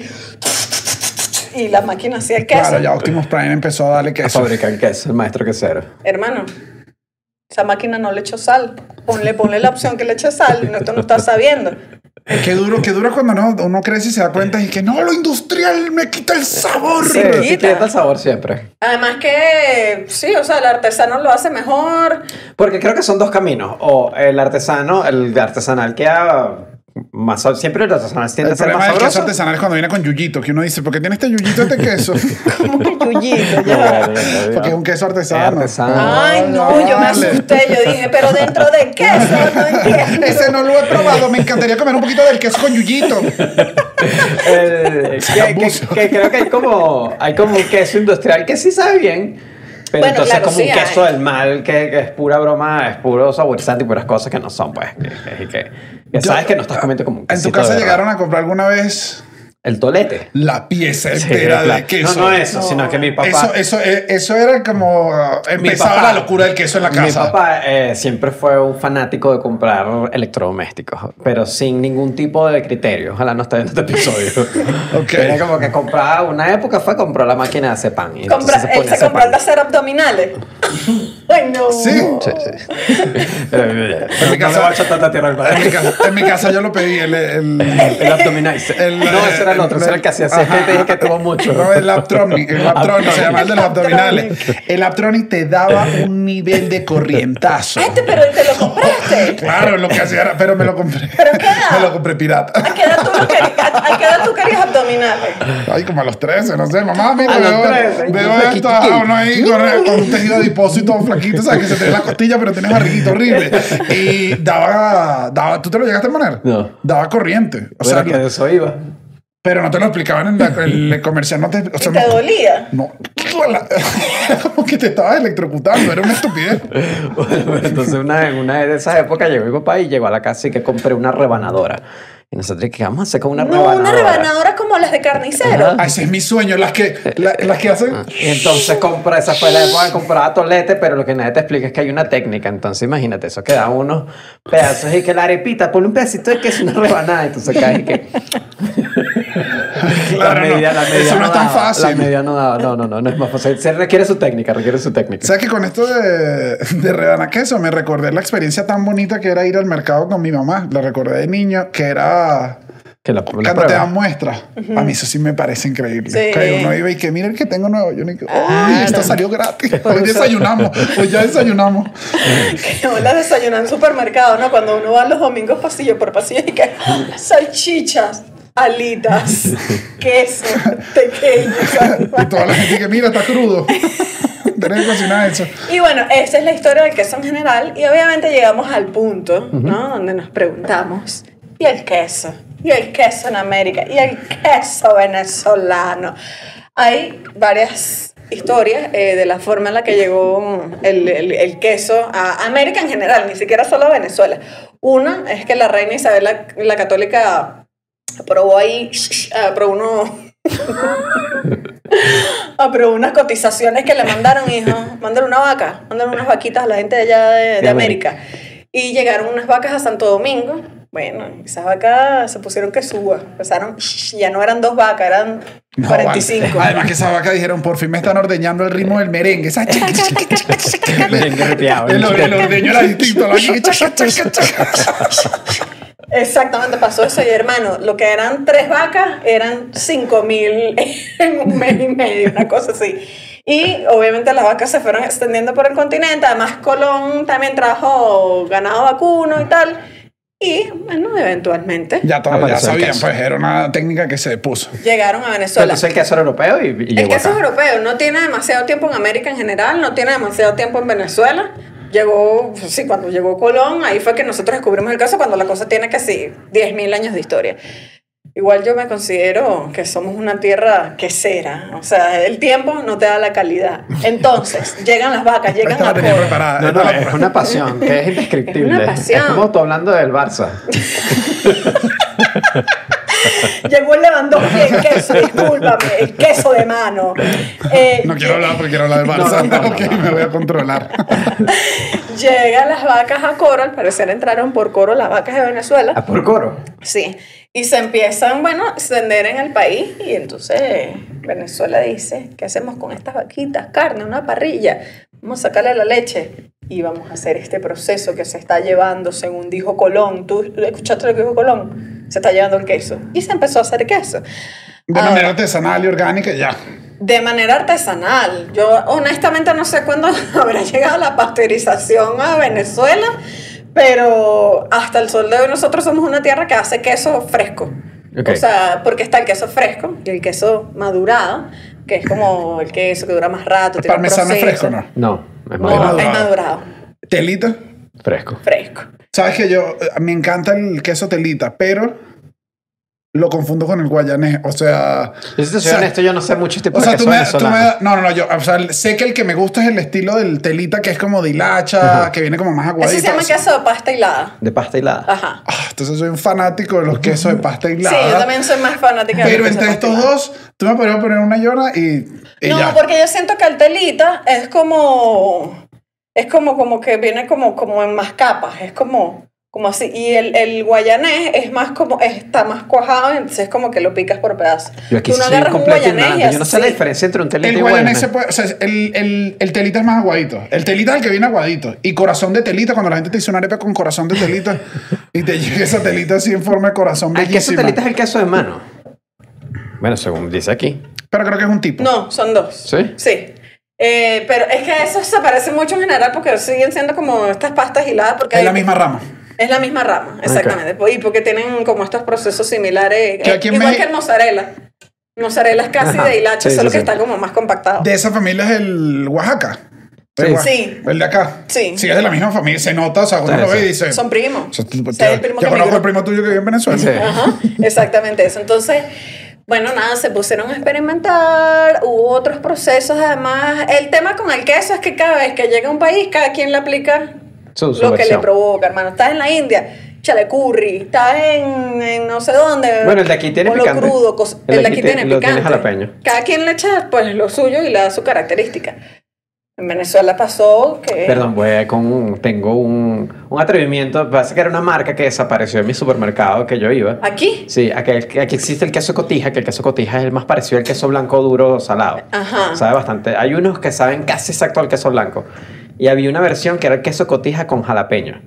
y la máquina hacía el queso. Claro, ya Optimus Prime empezó a darle A queso. fabricar queso, el maestro quesero. Hermano, esa máquina no le echó sal. Ponle, ponle la opción que le eche sal. No, esto no está sabiendo. Qué duro, qué duro cuando no, uno crece y se da cuenta y que no, lo industrial me quita el sabor. Sí, quita. sí quita el sabor siempre. Además que, sí, o sea, el artesano lo hace mejor. Porque creo que son dos caminos. O el artesano, el artesanal queda más... Siempre el artesanal tiende El a ser problema más del queso sabroso. artesanal es cuando viene con yuyito, que uno dice, ¿por qué tiene este yuyito este queso? Como que yuyito, No, ya. ya, ya, ya. Porque es un queso artesano. Es artesano. Ay, no, yo me Vale. asusté. Yo dije, pero dentro de queso, no entiendo. Ese no lo he probado, me encantaría comer un poquito del queso con yuyito. Eh, que, que, que creo que hay como, hay como un queso industrial que sí sabe bien. Pero Bueno, entonces claro, como sí un queso hay. del mal que, que es pura broma, es puro saborizante y puras cosas que no son, pues. Que, que, que- que sabes Yo- que no estás comiendo como un ¿En quesito tu casa de llegaron verdad. a comprar alguna vez El tolete. la pieza Sí, entera claro. de queso? No, no eso, No. sino que mi papá... Eso, eso, eh, eso era como uh, empezaba papá- la locura del queso en la Mi casa. papá eh, siempre fue un fanático de comprar electrodomésticos, pero sin ningún tipo de criterio. Ojalá no esté viendo este episodio. Ok. Era como que compraba, una época fue compró la máquina de hacer pan. Y Compra, entonces él ponía a se hacer compró el pan. de hacer abdominales. Ay, no. Sí. Sí, sí. En mi No casa- le voy a echar tanta tierra al En mi, padre. casa, en mi casa yo lo pedí. El, el, El abdominizer. el- no, ese era el otro, ese era el que hacía. Así es que te dije que tuvo mucho. No, el Laptronic. El Laptronic se llama el de los abdominales. El Laptronic te daba un nivel de corrientazo. Este, pero te lo compraste. Claro, lo que hacía era, pero me lo compré. ¿Pero qué edad? Me lo compré pirata. ¿A qué edad tú, lo querías, a, a qué edad tú querías abdominales? Ay, como a los trece, no sé, mamá, mira, A los veo, trece, veo chiqui, esto, chiqui. ah, uno ahí con, con un tejido adiposo y todo flaquito, ¿sabes? Que se te ve la costilla, pero tienes barriguita horrible. Y daba, daba, ¿tú te lo llegaste a poner? No. Daba corriente. O Bueno, sea, que de eso iba. pero no te lo explicaban en la, el comercial, no te, o sea, ¿Y te no- dolía? No, era como que te estabas electrocutando, era una estupidez. Bueno, pero entonces una, en una de esas épocas llegó mi papá y llegó a la casa y que compré una rebanadora. Y nosotros, ¿qué vamos a hacer con una No, rebanadora? una rebanadora como las de carnicero. Ajá. Ah, ese es mi sueño, las que, la- las que hacen. Y entonces compré, esa fue la época que compraba tolete, pero lo que nadie te explica es que hay una técnica. Entonces imagínate, eso queda unos pedazos y que la arepita, ponle un pedacito de queso, una rebanada, entonces caes y que... Claro, la medida, no, la medida eso no es tan daba, fácil. La medida no daba, no, no, no, no es más fácil. Se requiere su técnica, requiere su técnica. ¿Sabes que con esto de, de rebana queso me recordé la experiencia tan bonita que era ir al mercado con mi mamá? La recordé de niño, que era Que la, la cuando te prueba. dan muestras. A mí eso sí me parece increíble. Sí. Que uno iba y que mira el que tengo nuevo. Yo ni que, Claro. ¡ay, esto salió gratis! Hoy desayunamos, hoy ya desayunamos. No, la desayunan en supermercado, ¿no? Cuando uno va los domingos pasillo por pasillo y que salchichas, alitas, queso, pequeño. Y toda la gente que mira, está crudo. Tienes que cocinar eso. Y bueno, esa es la historia del queso en general. Y obviamente llegamos al punto, ¿no? Donde nos preguntamos, ¿y el queso? ¿Y el queso en América? ¿Y el queso venezolano? Hay varias historias eh, de la forma en la que llegó el, el, el queso a América en general, ni siquiera solo a Venezuela. Una es que la reina Isabel la, la Católica aprobó ahí, aprobó uno... aprobó unas cotizaciones que le mandaron, hijo. Mándale una vaca, mándale unas vaquitas a la gente de allá de, de De América. Y llegaron unas vacas a Santo Domingo. Bueno, esas vacas se pusieron que suba. Empezaron, ya no eran dos vacas, eran No, cuarenta y cinco. vale. Además que esa vaca dijeron, por fin me están ordeñando el ritmo del merengue. Esa chiqui, chiqui, chiqui, chiqui. Merengue ripiado. El, el ordeño era distinto. La chiqui, chiqui, chiqui, chiqui. Exactamente, pasó eso. Y hermano, lo que eran tres vacas eran cinco mil en un mes y medio, una cosa así. Y obviamente las vacas se fueron extendiendo por el continente. Además, Colón también trajo ganado vacuno y tal. Y bueno, eventualmente Ya todos ya Apareció el sabían, queso. pues era una técnica que se puso. llegaron a Pero Venezuela. entonces el queso era europeo y, y El llegó queso es acá. europeo, no tiene demasiado tiempo en América en general, no tiene demasiado tiempo en Venezuela. Llegó, sí, cuando llegó Colón, ahí fue que nosotros descubrimos el queso, cuando la cosa tiene casi diez mil años de historia. Igual yo me considero que somos una tierra quesera, o sea, el tiempo no te da la calidad. Entonces, llegan las vacas, llegan Esta a la tenía Coro. preparada. No, esta no, la- es una pasión que es indescriptible. Es una pasión. Es como tú hablando del Barça. Llegó el Lewandowski. hablando bien queso, discúlpame, el queso de mano. Eh, No quiero hablar porque quiero hablar de Barça. No, no, no, Ok, no, no. me voy a controlar. Llegan las vacas a coro, al parecer entraron por coro las vacas de Venezuela. ¿A por coro? Sí, y se empiezan, bueno, a extender en el país y entonces Venezuela dice, ¿qué hacemos con estas vaquitas? Carne, una parrilla, vamos a sacarle la leche y vamos a hacer este proceso que se está llevando, según dijo Colón. ¿Tú escuchaste lo que dijo Colón? Se está llevando el queso. Y se empezó a hacer queso. De Ahora, manera artesanal y orgánica, ya. de manera artesanal. Yo honestamente no sé cuándo habrá llegado la pasteurización a Venezuela, pero hasta el sol de hoy nosotros somos una tierra que hace queso fresco. Okay. O sea, porque está el queso fresco y el queso madurado, que es como el queso que dura más rato. ¿El tiene un parmesano es proceso. fresco o no? No, es No, más madurado. es madurado, ¿Telita? fresco. fresco. Sabes que yo, eh, me encanta el queso telita, pero lo confundo con el guayanés. O sea... Yo si te soy o sea, honesto, yo no sé mucho tipo O sea, de tú queso me, tú venezolano. me- no, no, no, yo, o sea, sé que el que me gusta es el estilo del telita, que es como de hilacha, Ajá. que viene como más aguadito. Ese se llama así. queso de pasta hilada. De pasta hilada. Ajá. Ah, entonces soy un fanático de los quesos de pasta Sí, hilada. yo también soy más fanática de Pero los quesos entre de pasta estos hilada. dos, tú me podrías poner una llora y, y No, ya. porque yo siento que el telita es como... Es como, como que viene como, como en más capas. Es como, como así. Y el, el guayanés es más como... Está más cuajado, entonces es como que lo picas por pedazos. Yo aquí Tú no soy agarras un completo guayanés y ignorante. Yo no sé la así. diferencia entre un telita El y guayanés se guayanés. puede, o sea, el, el, el telita es más aguadito. El telita es el que viene aguadito. Y corazón de telita, cuando la gente te dice una arepa con corazón de telita y te llega esa telita así en forma de corazón El queso bellísima. telita es el queso de mano. Bueno, según dice aquí. Pero creo que es un tipo. No, son dos. ¿Sí? Sí. Eh, pero es que eso se parece mucho en general porque siguen siendo como estas pastas hiladas. Porque Es hay- la misma rama. Es la misma rama, exactamente. Y porque tienen como estos procesos similares. Que eh, aquí en igual Meji- que el mozzarella. Mozzarella es casi Ajá. de hilacha, Sí, solo sí, que sí. está como más compactado. De esa familia es el Oaxaca. Sí. El Oa- Sí. El de acá. Sí. Sí, es de la misma familia. Se nota, o sea, uno Sí, lo ve sí. y dice... Son primos. o sea, tú- O sea, el primo yo que conozco migró. al primo tuyo que vive en Venezuela. Sí. Ajá, exactamente eso. Entonces, bueno, nada, se pusieron a experimentar, hubo otros procesos. Además, el tema con el queso es que cada vez que llega a un país, cada quien le aplica Su- su lo que versión. le provoca, hermano. Estás en la India, échale curry. Estás en, en no sé dónde. Bueno, el de aquí tiene ponlo picante. crudo. cos- El El, de de aquí aquí tiene- tiene lo tiene picante. jalapeño. Cada quien le echa pues lo suyo y le da su característica. En Venezuela pasó que... Perdón, voy con un, tengo un, un atrevimiento. Parece que era una marca que desapareció en mi supermercado que yo iba. ¿Aquí? Sí, aquí, aquí existe el queso cotija, que el queso cotija es el más parecido al queso blanco duro salado. Ajá. Sabe bastante. Hay unos que saben casi exacto al queso blanco. Y había una versión que era el queso cotija con jalapeño.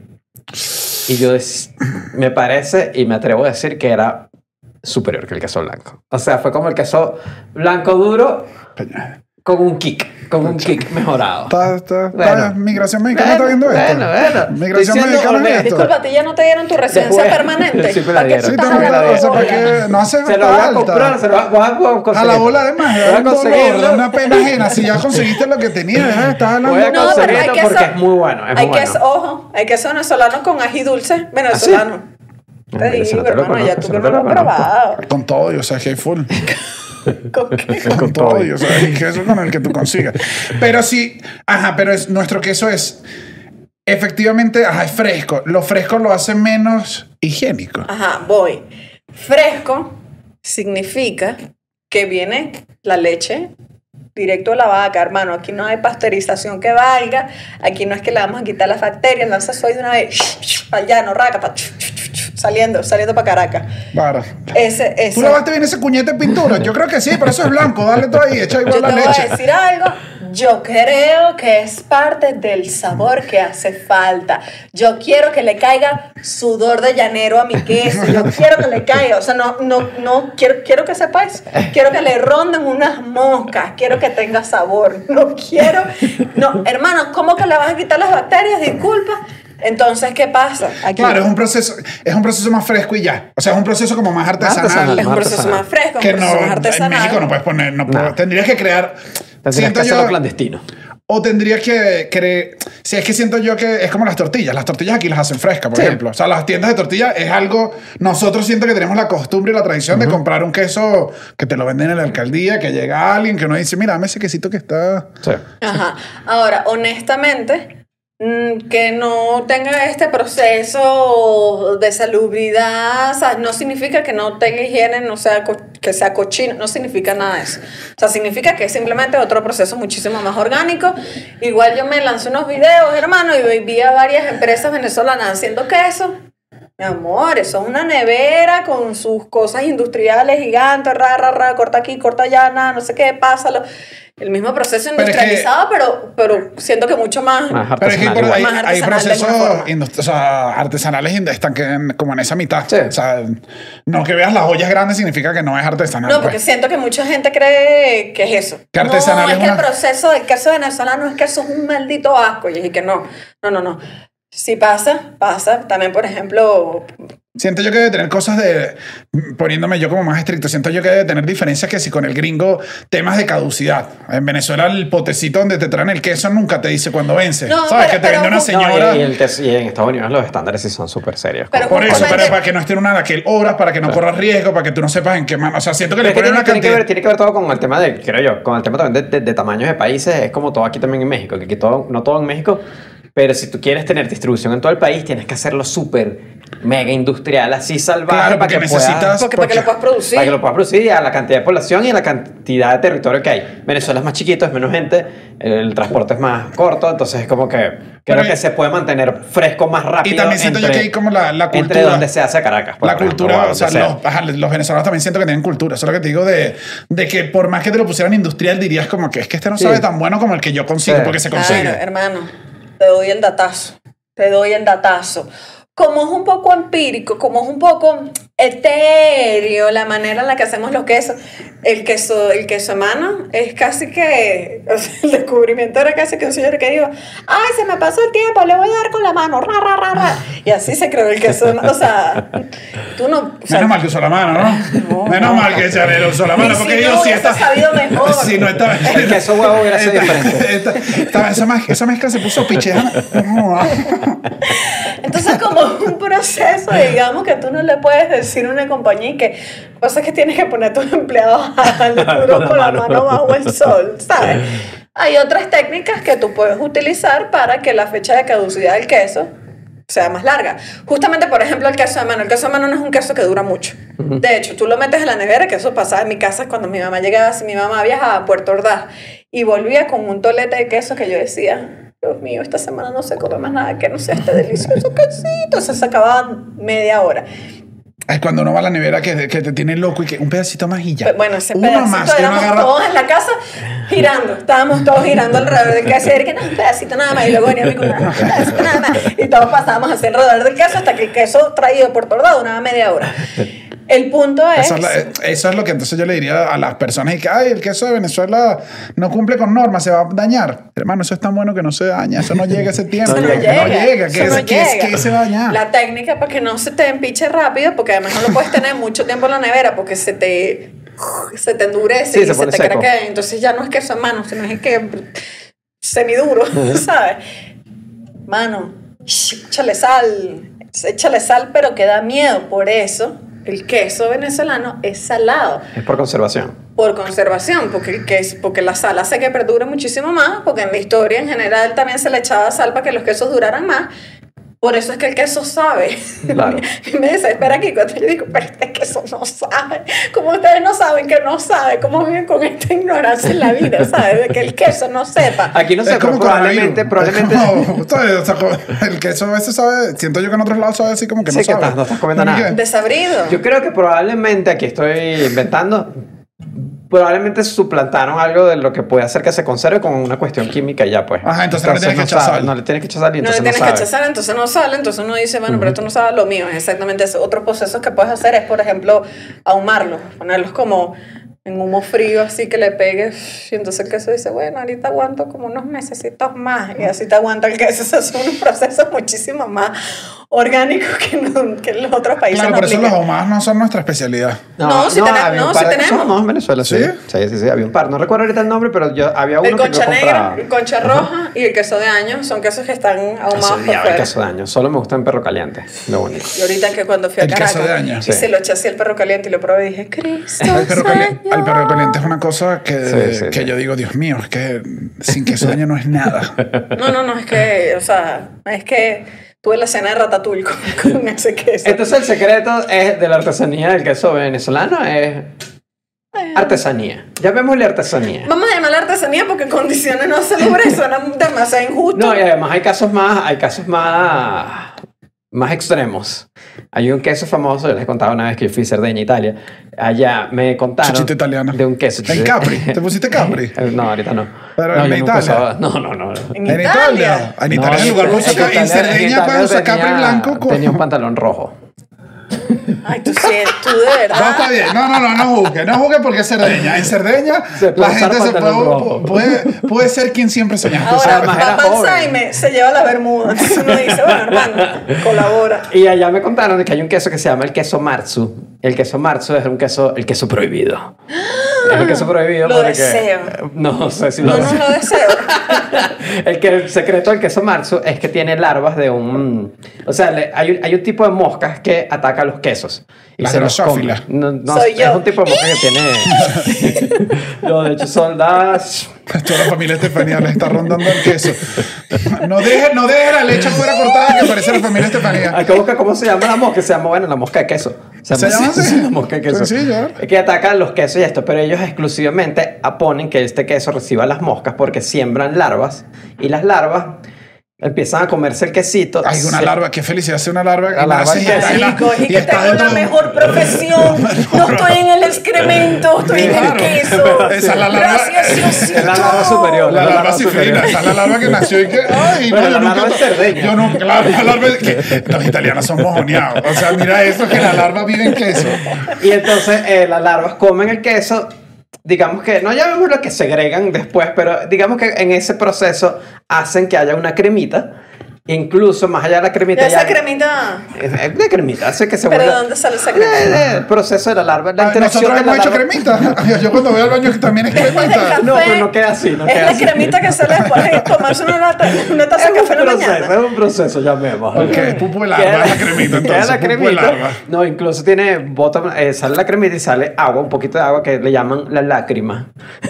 Y yo des- me parece, y me atrevo a decir que era superior que el queso blanco. O sea, fue como el queso blanco duro con un kick, con un kick mejorado. Está, está, Bueno. está- Migración Mexicana Bueno, está viendo esto. bueno, bueno. Migración Estoy siendo Mexicana honesto. es esto. Disculpa, ¿a ti ya no te dieron tu residencia Después- permanente? Sí, me la ¿Para qué dieron. Sí, estás tengo que hablando o sea, de ¿para bola? qué? No hace Se lo voy a falta. comprar, se lo voy a, voy a A conseguir. la bola de más, Voy es a un dolor, conseguirlo. es una pena ajena. Si ya conseguiste lo que tenías, deja de estar hablando. Voy a No, pero conseguirlo hay queso, porque es muy bueno, es hay muy queso, bueno. ojo, hay queso venezolano con ají dulce venezolano. Ah, Te ese no digo, te lo hermano, ya conozco, tú ese que no no te lo lo has conozco. probado. Con todo, yo sé que hay full. ¿Con qué? Con todo, yo sé que eso es con el que tú consigas. Pero sí, ajá, pero es, nuestro queso es efectivamente, ajá, es fresco. Lo fresco lo hace menos higiénico. Ajá, voy. Fresco significa que viene la leche directo de la vaca, hermano. Aquí no hay pasteurización que valga. Aquí no es que le vamos a quitar las bacterias. Lanza soy de una vez al llano, raca, pa, saliendo, saliendo para Caracas. Para. Ese, ese. ¿Tú lavaste bien ese cuñete de pintura? Yo creo que sí, pero eso es blanco. Dale tú ahí, echa Yo igual te la voy leche. a decir algo. Yo creo que es parte del sabor que hace falta. Yo quiero que le caiga sudor de llanero a mi queso. Yo quiero que le caiga. O sea, no, no, no. Quiero, quiero que sepáis. Quiero que le ronden unas moscas. Quiero que tenga sabor. No quiero. No, hermano, ¿cómo que le vas a quitar las bacterias? Disculpa. Entonces, ¿qué pasa? Aquí Claro, es un proceso, es un proceso más fresco y ya. O sea, es un proceso como más artesanal. artesanal. es un proceso artesanal. más fresco, un Que proceso no, más en artesanal. México no puedes poner, no puedo- No. tendrías que crear. Tendrías Siento que hacerlo yo, clandestino. o tendrías que creer. Si es que siento yo que es como las tortillas. Las tortillas aquí las hacen frescas, por Sí. ejemplo. O sea, las tiendas de tortillas es algo. Nosotros siento que tenemos la costumbre y la tradición de comprar un queso que te lo venden en la alcaldía, que llega alguien que uno dice, mira, dame ese quesito que está. Sí. Ajá. Ahora, honestamente, mm, que no tenga este proceso de salubridad, o sea, no significa que no tenga higiene, no sea co- que sea cochino, no significa nada de eso. O sea, significa que es simplemente otro proceso muchísimo más orgánico. Igual yo me lancé unos videos, hermano, y vi a varias empresas venezolanas haciendo queso. Mi amor, eso es una nevera con sus cosas industriales gigantes, ra, ra, ra, corta aquí, corta allá, nada, no sé qué, pásalo. El mismo proceso Pero es que- industrializado, pero, pero siento que mucho más... Más Pero es que hay, artesanal. hay, Más hay artesanal de procesos alguna forma. indust- o sea, artesanales ind- están que en- como en esa mitad. Sí. O sea, no que veas las ollas grandes significa que no es artesanal. No, porque pues. siento que mucha gente cree que es eso. Que artesanal no, es es que una- el proceso del queso venezolano es que eso es un maldito asco. Y es que no, no, no, no. Sí pasa, pasa. También, por ejemplo, Siento yo que debe tener cosas de, poniéndome yo como más estricto, siento yo que debe tener diferencias que si con el gringo temas de caducidad. En Venezuela el potecito donde te traen el queso nunca te dice cuándo vence. No, ¿Sabes? pero- que te pero- vende una No, señora... No, y, y el tes- y en Estados Unidos los estándares sí son súper serios. Pero Por eso, justamente- pero para que no esté en una aquel horas, para que no corras riesgo, para que tú no sepas en qué mano. O sea, siento que Pero le es que ponen tiene, una tiene que cantidad. ver, tiene que ver todo con el tema de, creo yo, con el tema también de, de- de tamaños de países. Es como todo aquí también en México, que aquí todo, no todo en México, pero si tú quieres tener distribución en todo el país, tienes que hacerlo súper mega industrial, así salvaje, Claro, para porque que necesitas- puedas, porque, para que lo puedas producir. para que lo puedas producir y a la cantidad de población y a la cantidad de territorio que hay. Venezuela es más chiquito, es menos gente, el transporte es más corto, entonces es como que creo Pero- que se puede mantener fresco más rápido. Y también siento yo entre- que hay como la, la cultura. Entre donde se hace Caracas. pues, La por ejemplo, cultura, o o sea, donde los, ajá, los venezolanos también siento que tienen cultura. Eso es lo que te digo de, de que por más que te lo pusieran industrial, dirías como que es que este no Sí. sabe tan bueno como el que yo consigo, Sí. porque se claro, consigue. hermano, te doy el datazo. Te doy el datazo. Como es un poco empírico, como es un poco etéreo la manera en la que hacemos los quesos, el queso, el queso a mano es casi que, o sea, el descubrimiento era casi que un señor que dijo, ay, se me pasó el tiempo, le voy a dar con la mano, ra, ra, ra, ra. Y así se creó el queso. O sea, tú no... O sea, Menos mal que usó la mano, ¿no? No, Menos no. mal que Chanel usó la mano, Y porque si yo no, sí hubiese está. sabido mejor. Si no estaba. El queso huevo hubiera sido diferente. Esta- esta- esa, mez- esa mezcla se puso picheja. Entonces, como un proceso, digamos, que tú no le puedes decir a una compañía y que cosas que tienes que poner a tus empleados al duro con la mano bajo el sol, ¿sabes? Hay otras técnicas que tú puedes utilizar para que la fecha de caducidad del queso sea más larga. Justamente, por ejemplo, el queso de mano. El queso de mano no es un queso que dura mucho. De hecho, tú lo metes en la nevera, que eso pasaba en mi casa cuando mi mamá llegaba, si mi mamá viajaba a Puerto Ordaz y volvía con un tolete de queso que yo decía, Dios mío, esta semana no se come más nada que no sea este delicioso quesito. Se sacaba media hora. Es cuando uno va a la nevera que, que te tiene loco y que un pedacito más y ya. Pero bueno, ese uno pedacito más que uno éramos agarra. todos en la casa girando, estábamos todos girando alrededor del queso y que no, un pedacito nada más y luego venía mi cuñado, un pedacito nada más y todos pasábamos así alrededor del queso hasta que el queso traído por Puerto Ordaz duraba media hora. El punto es... Eso es, la- eso es lo que entonces yo le diría a las personas y que, ay, el queso de Venezuela no cumple con normas, se va a dañar. Hermano, eso es tan bueno que no se daña, eso no llega a ese tiempo. Eso no llega, llega. No llega, eso que, no es- que, es- llega. que se va a dañar. La técnica para que no se te empiche rápido, porque además no lo puedes tener mucho tiempo en la nevera porque se te, se te endurece Sí, y se se, pone te seco. craquea. Entonces ya no es queso en mano, sino es que semiduro, ¿sabes? Mano, échale sal, échale sal, pero que da miedo. Por eso el queso venezolano es salado. Es por conservación. Por conservación, porque, el queso, porque la sal hace que perdure muchísimo más, porque en la historia en general también se le echaba sal para que los quesos duraran más. Por eso es que el queso sabe. Claro. Y me desespera aquí cuando yo digo, pero este queso no sabe. Como ustedes no saben que no sabe, ¿cómo viven con esta ignorancia en la vida, ¿sabes? De que el queso no sepa. Aquí no sé, Es como pero probablemente, coronavirus. probablemente. Es como- ¿sabes? O sea, como- el queso a veces sabe, siento yo que en otros lados sabe así como que Sí, no que sabe. estás- no estás comiendo ¿Y nada. qué? Desabrido. Yo creo que probablemente, aquí estoy inventando, probablemente suplantaron algo de lo que puede hacer que se conserve con una cuestión química y ya, pues. Ajá, entonces no le tienes que echar sabe, sal. No le tienes que echar sal y No le entonces no, tienes que sabe. echar sal, entonces no sale, entonces uno dice, bueno, pero esto no sabe lo mío. Es exactamente eso. Otros procesos que puedes hacer es, por ejemplo, ahumarlos, ponerlos como en humo frío, así que le pegues. Y entonces el queso dice, bueno, ahorita aguanto como unos mesecitos más. Y así te aguanta el queso. Eso es un proceso muchísimo más orgánico que, no, que los otros países Claro, no por eso los aplican. ahumados no son nuestra especialidad. No, sí tenemos- había un no, par sí de tenemos. quesos ahumados en Venezuela, sí. ¿Sí? Sí, sí, sí, había un par. No recuerdo ahorita el nombre, pero yo había uno El que yo concha compraba. negra, el concha roja y el queso de año son quesos que están ahumados Eso por odiaba el fuera. queso de año. Solo me gusta en perro caliente. Lo único. Y ahorita que cuando fui a El queso Caracas de año. y Sí. se lo eché así al perro caliente y lo probé y dije, Cristo Al perro, caliente, Señor. al perro caliente es una cosa que, Sí, sí, que sí. yo digo, Dios mío, es que sin queso de año no es nada. No, no, no, es que, o sea, es que tuve la cena de ratatouille con, con ese queso. Entonces el secreto es de la artesanía del queso venezolano es artesanía. Llamémosle artesanía. Vamos a llamarla artesanía porque condiciones no salubres suena demasiado injusto. No, y además hay casos más, hay casos más, más extremos. Hay un queso famoso, yo les contaba una vez que yo fui a Cerdeña, Italia. Allá me contaron Chichito italiano. de un queso. En Capri. ¿Te pusiste Capri? Eh, No, ahorita no. Pero no, en yo nunca Italia. usaba- No, no, no. En En Italia. Italia. En Italia No, es el lugar para usar en Capri. En Italia- en Cerdeña Italia para usar Capri tenía- blanco. con- Tenía un pantalón rojo. Ay, tú sí, tú de No, verdad. está bien. No, no, no, no juzgue. No juzgue porque es Cerdeña. En Cerdeña Se puede la usar gente se pantalón puede, rojo. puede, puede ser quien siempre soñaste. Ahora, ¿sabes? además era papá joven. Jaime se lleva la bermuda. Entonces uno dice, bueno, hermano, colabora. Y allá me contaron de que hay un queso que se llama el queso Marzu. El queso Marzu es un queso, el queso prohibido. Es el queso prohibido Lo porque... deseo. No sé si lo No, no deseo. lo deseo. El, que, el secreto del queso Marzu es que tiene larvas de un... O sea, le- hay, un, hay un tipo de moscas que ataca los quesos. Y Las se los drosófilas. come. No, no, Soy es yo. un tipo de mosca que tiene... no, de hecho son las... Toda la familia Estefanía le está rondando el queso. No deje, no deje la leche fuera cortada que parece la familia Estefanía. Hay que buscar cómo se llama la mosca. Se llama, bueno, la mosca de queso. ¿Se llama así? La mosca de queso. Sencillo. Es que atacan los quesos y esto, pero ellos exclusivamente aponen que este queso reciba las moscas porque siembran larvas y las larvas empiezan a comerse el quesito. Hay una Se- larva, qué felicidad ser una larva. La y larva nace y es está en la- Chico, y y que está tengo dentro la de un- mejor profesión. No estoy en el excremento, estoy en el Claro. queso. Esa es la larva- Gracias, Diosito. Es la larva superior. La la larva larva cifrina, superior. esa es la larva que nació y que. Ay, Bueno, no, yo la nunca. larva es cerdeña. Yo nunca, claro, la larva es que. Los italianos son mojoneados. O sea, mira eso, que la larva vive en queso. Y entonces eh, las larvas comen el queso. Digamos que, no llamémoslo que segregan después, pero digamos que en ese proceso hacen que haya una cremita. Incluso más allá de la cremita. Esa ya- cremita. Es es una cremita, hace que se ¿Pero de vuelva- dónde sale esa Eh, cremita? eh, El proceso de la larva, la Ah, interacción Nosotros de la hemos hecho larva. cremita. Yo cuando voy al baño también es cremita. No, pero no queda así, no es queda la así. cremita que sale después de tomarse una, lata- una taza Es de un café en la proceso, mañana. es un proceso, llamémoslo. Ok, pupo de larva, Queda- es la cremita, queda entonces, la pupo de cremita. larva. No, incluso tiene, bota, eh, sale la cremita y sale agua, un poquito de agua que le llaman la lágrima.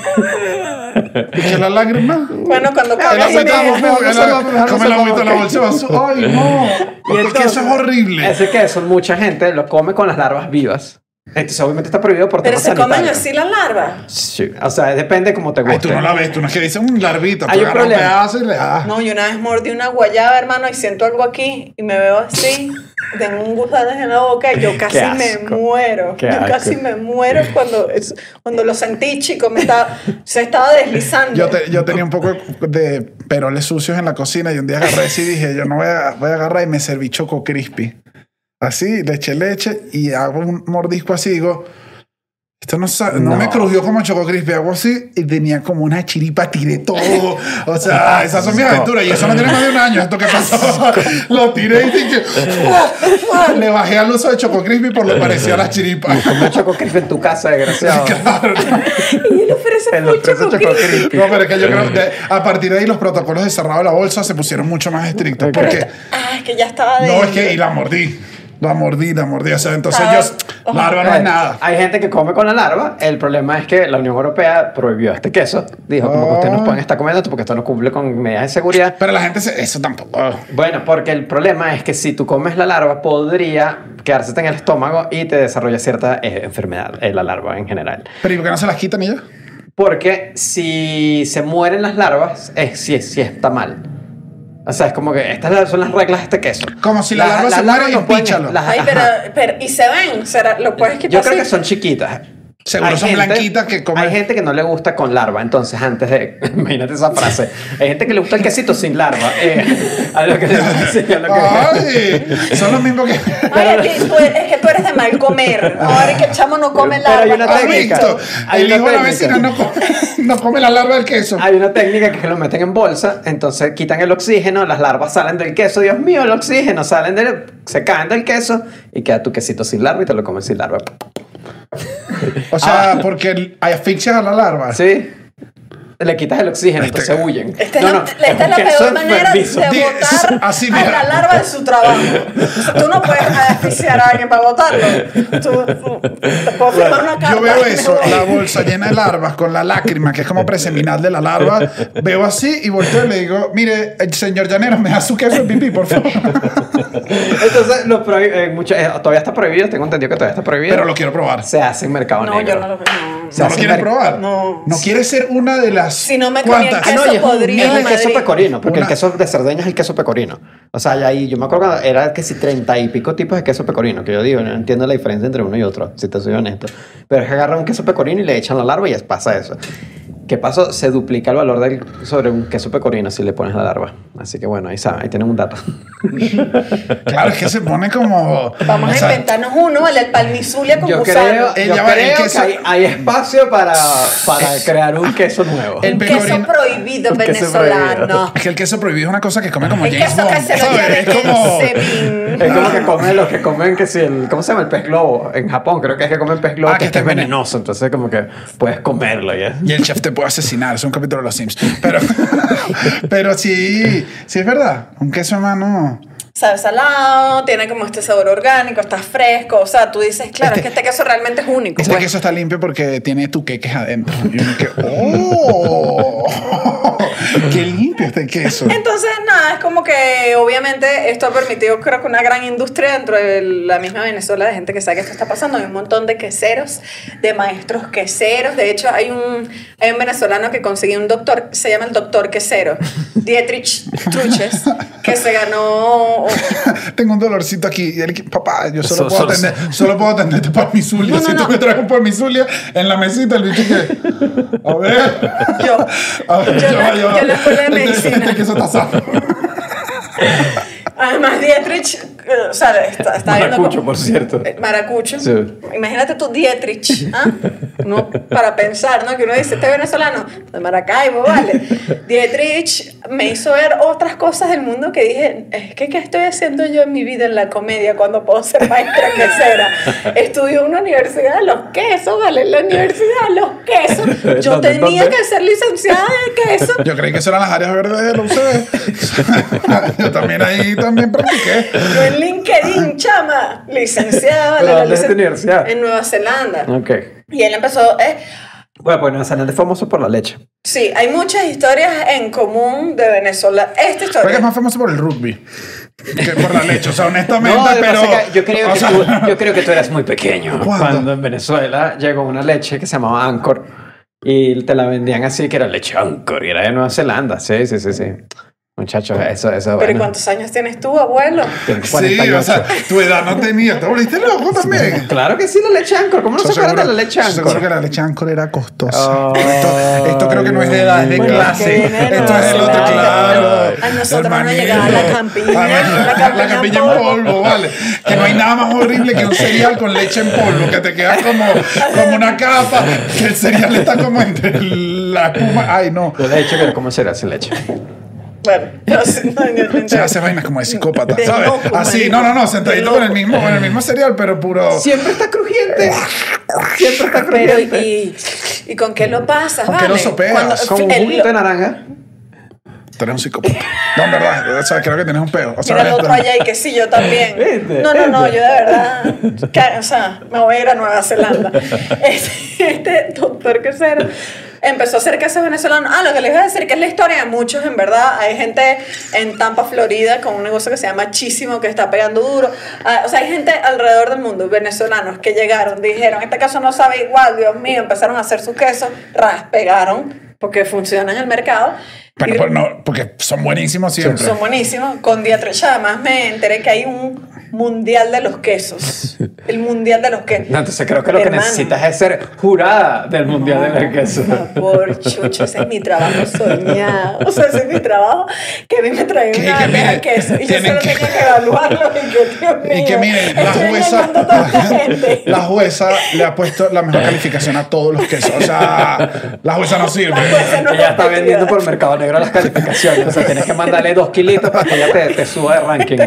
¿Y que la lágrima? Bueno, cuando El cagas y agüita, me- por favor, mejor no el se lo- agua- mejor no come se la lo- agüita, la bolsa de vaso. Ay, no. Porque entonces, eso es horrible. Ese queso, mucha gente lo come con las larvas vivas. Entonces, obviamente está prohibido por Pero temas se comen sanitarios. así las larvas. Sí, o sea, depende cómo te Ay, guste. tú no la ves, tú no es que dices un larvito. Hay Tú un agarras un problema. pedazo y le das. No, yo una vez mordí una guayaba, hermano, y siento algo aquí y me veo así. Tengo un gusano en la boca y yo casi me asco. muero. Qué yo asco. casi me muero cuando, es- cuando lo sentí, chico. Me estaba, se estaba deslizando. Yo, te- yo tenía un poco de peroles sucios en la cocina y un día agarré así y dije, yo no voy a, voy a agarrar y me serví Choco Crispy. Así, le eché leche y hago un mordisco así y digo, esto no, sa- no, No. me crujió como Choco Crispy, hago así y tenía como una chiripa, tiré todo. O sea, esas son mis aventuras y eso no tiene más de un año. Esto que pasó, lo tiré y dije, ¡ah! ¡ah! Le bajé al uso de Choco Crispy por lo parecido a las chiripas. Come Choco Crispy en tu casa, desgraciado. Claro. Y él ofrece Él mucho ofrece Choco Crispy. No, pero es que yo creo que a partir de ahí los protocolos de cerrado de la bolsa se pusieron mucho más estrictos. Porque Ah, es que ya estaba de. no es que y la mordí. La mordí, la mordí. O sea, entonces Ah, yo. Larva no es nada. Hay gente que come con la larva. El problema es que la Unión Europea prohibió este queso. Dijo, como que ustedes no pueden estar comiendo esto porque esto no cumple con medidas de seguridad. Pero la gente se. Eso tampoco. Bueno, porque el problema es que si tú comes la larva, podría quedarse en el estómago y te desarrolla cierta eh, enfermedad, eh, la larva en general. Pero ¿y por qué no se las quitan y ya? Porque si se mueren las larvas, es, sí, sí está mal. O sea, es como que estas son las reglas de este queso. Como si la larva se muere, no pueden- empíchalo. las- Ay, pero, ajá. pero. ¿Y se ven? ¿Será, ¿Lo puedes quitar Yo creo así? que son chiquitas. Seguro hay son gente- blanquitas que comen. Hay gente que no le gusta con larva, entonces antes de... Imagínate esa frase. Hay gente que le gusta el quesito sin larva. Eh, a lo que le sí, a lo que- Ay, son los mismos que. Ay, es, que tú, es que tú eres de mal comer. Ahora es que el chamo no come Pero hay larva. una ¿Has técnica. visto? Hay El una hijo de la técnica. vecina no come, no come la larva del queso. Hay una técnica que es que lo meten en bolsa, entonces quitan el oxígeno, las larvas salen del queso, Dios mío, el oxígeno, salen del, se caen del queso y queda tu quesito sin larva y te lo comes sin larva. O sea, porque hay asfixias a la larva. ¿Sí? Le quitas el oxígeno, Este- entonces huyen. Esta es No, la, no, esta es la un queso peor manera de enfermizo. Di- botar así, a mira. la larva de su trabajo. O sea, tú no puedes asfixiar a alguien para botarlo. Tú, tú- te puedo firmar una carta. Yo veo y me eso, voy. la bolsa llena de larvas con la lágrima, que es como preseminal de la larva. Veo así y volteo y le digo, mire, el señor llanero, me da su queso de pipí, por favor. Entonces, lo prohi- eh, mucho- eh, todavía está prohibido, tengo entendido que todavía está prohibido. Pero lo quiero probar. Se hace en mercado No, negro. yo no lo veo. No. Se ¿No lo hace quieren mer- probar? No. ¿No quieres ser una de las Si no me comí el cuantas? Ah, no, queso y es, un- podrido es de el queso Madrid. pecorino, porque Una- el queso de Cerdeña es el queso pecorino. O sea, ya ahí, yo me acuerdo que era que si treinta y pico tipos de queso pecorino, que yo digo, no entiendo la diferencia entre uno y otro, si te soy honesto. Pero es que agarran un queso pecorino y le echan la larva y ya pasa eso. ¿Qué pasó? Se duplica el valor del, sobre un queso pecorino si le pones la larva. Así que bueno, ahí saben, ahí tienen un dato. Claro, es que se pone como... Vamos o a sea, inventarnos uno, el del palmisulia con Yo gusano. creo, Eh, yo ya va, el creo queso- que hay, hay espacio para, para crear un queso nuevo. El Un queso pecorino- prohibido Un queso venezolano. Es que el queso prohibido es una cosa que come como El James queso que Bond, se lo ¿sabes? lleve Es como... en Sebin. Es como que comen los que comen que si el ¿cómo se llama? El pez globo en Japón, creo que es que comen pez globo Ah, que, que este es está venenoso, entonces como que puedes comerlo ya. Y el chef te puede asesinar, es un capítulo de los Sims. Pero, pero sí, sí es verdad. Un queso, hermano. Sabe salado, tiene como este sabor orgánico, está fresco. O sea, tú dices, claro, Este- es que este queso realmente es único. Este pues. queso está limpio porque tiene tuqueques adentro. Y uno que, ¡oh! ¡Qué limpio este queso! Entonces, nada, es como que obviamente esto ha permitido, creo que una gran industria dentro de la misma Venezuela de gente que sabe que esto está pasando. Hay un montón de queseros, de maestros queseros. De hecho, hay un, hay un venezolano que consiguió un doctor, se llama el doctor quesero, Dietrich Truches, que se ganó. Tengo un dolorcito aquí. Y él, papá, yo solo So- puedo so- atender, solo puedo atenderte por mi zulia. No, no, si tú no. me traes un por mi zulia en la mesita, el bicho que. A ver. Yo, A ver, yo, ya la, va, ya va. yo en la escuela de Este- medicina. Este queso está sano. Además, Dietrich, eh, o sea, está, está viendo Maracucho, como- por cierto. Eh, Maracucho. Sí. Imagínate tú, Dietrich, ¿ah? No, para pensar, ¿no? Que uno dice, este venezolano, de Maracaibo, vale. Dietrich me hizo ver otras cosas del mundo que dije, es que, ¿qué estoy haciendo yo en mi vida en la comedia cuando puedo ser maestra quesera? Estudió en una universidad de los quesos, ¿vale? En la universidad de los quesos. Yo ¿Dónde, tenía dónde? que ser licenciada de queso. Yo creí que eso eran las áreas verdes de la U C B. Yo también ahí también practiqué. Yo en LinkedIn, chama, licenciada ¿Pero la dónde es tu licen- universidad? en Nueva Zelanda. Ok. Y él empezó, eh, Bueno, pues Nueva Zelanda es famoso por la leche. sí, hay muchas historias en común de Venezuela. Esta Creo que historia. es más famoso por el rugby que por la leche. O sea, honestamente, No, pero. pero yo creo, o que sea, tú, yo creo que tú eras muy pequeño ¿Cuándo? cuando en Venezuela llegó una leche que se llamaba Anchor y te la vendían así que era leche Anchor y era de Nueva Zelanda. Sí, sí, sí, sí. Muchachos, eso, eso Pero ¿y bueno. cuántos años tienes tú, abuelo? Tengo Sí, cuarenta y ocho. o sea, tu edad no tenía. ¿Te volviste loco también? Claro que sí, la leche Anchor. ¿Cómo no Yo se acuerdan seguro- de la leche yo seguro que Anchor? la leche Anchor era costosa. Oh, esto, esto creo que no es de edad, es de bueno, clase. que viene de Esto Nueva es el otro, Zelanda. claro. A nosotros no nos Hermanito. llegaba la campiña, Ah, la la, campiña campiña en en polvo. polvo, vale. Que no hay nada más horrible que un cereal con leche en polvo, que te queda como, como una capa, que el cereal está como entre la espuma. Ay, no. Yo le he dicho que como cereal sin leche. Bueno, no sé, no, no, no, Se hace vainas como de psicópata, De ¿sabes? loco, Así, marico. no, no, no, sentadito De con el loco. mismo, con el mismo cereal, pero puro. Siempre está crujiente. Siempre está Pero, crujiente. ¿y, ¿y con qué lo pasas, ¿Con qué vale? lo sopeas? Cuando- Con un el- juguito de naranja. Tú eres un psicópata. No, en verdad, o sea, creo que tienes un peo. O sea, Mira el otro esto- allá y que sí, yo también. Viste, No, no, no, viste. yo de verdad, que- o sea, me voy a ir a Nueva Zelanda. Este, este doctor quesero empezó a hacer queso venezolano. Ah, lo que les iba a decir que es la historia de muchos, en verdad. Hay gente en Tampa, Florida, con un negocio que se llama Chísimo, que está pegando duro. Ah, o sea, hay gente alrededor del mundo, venezolanos, que llegaron, dijeron, este queso no sabe igual, Dios mío, empezaron a hacer su queso, ras, pegaron, porque funciona en el mercado. Bueno, Y- pues no, porque son buenísimos siempre. son buenísimos. Con Dietrich, además me enteré que hay un mundial de los quesos. El mundial de los quesos. No, entonces creo que lo que Hermano. necesitas es ser jurada del mundial de los quesos. Por favor, chucho, ese es mi trabajo soñado. O sea, ese es mi trabajo, que a mí me trae Que- una que bandeja de miren, queso y yo tienen solo que- tenía que evaluarlo y que, Dios mío, Y que miren, la estoy jueza, engañando a toda esta gente. la jueza le ha puesto la mejor calificación a todos los quesos. O sea, la jueza no sirve. La jueza no- Ella está vendiendo por Mercado Negro las calificaciones. O sea, tienes que mandarle dos kilitos para que ella te, te suba de ranking.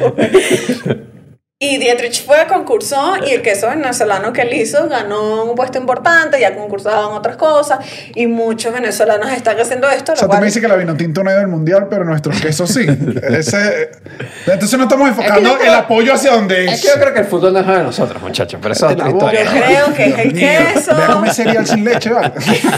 Y Dietrich fue, concursó y el queso venezolano que él hizo ganó un puesto importante, ya concursaba en otras cosas y muchos venezolanos están haciendo esto. O sea, tú me dices que la vinotinto no ha ido al mundial, pero nuestros quesos sí. Ese, entonces no estamos enfocando Es que yo creo- el apoyo hacia donde Es que yo creo que el fútbol no es de nosotros, muchachos, pero eso es otra La boca. Yo historia. creo que es el Dios mío, queso, Ve a comer cereal sin leche, ¿vale?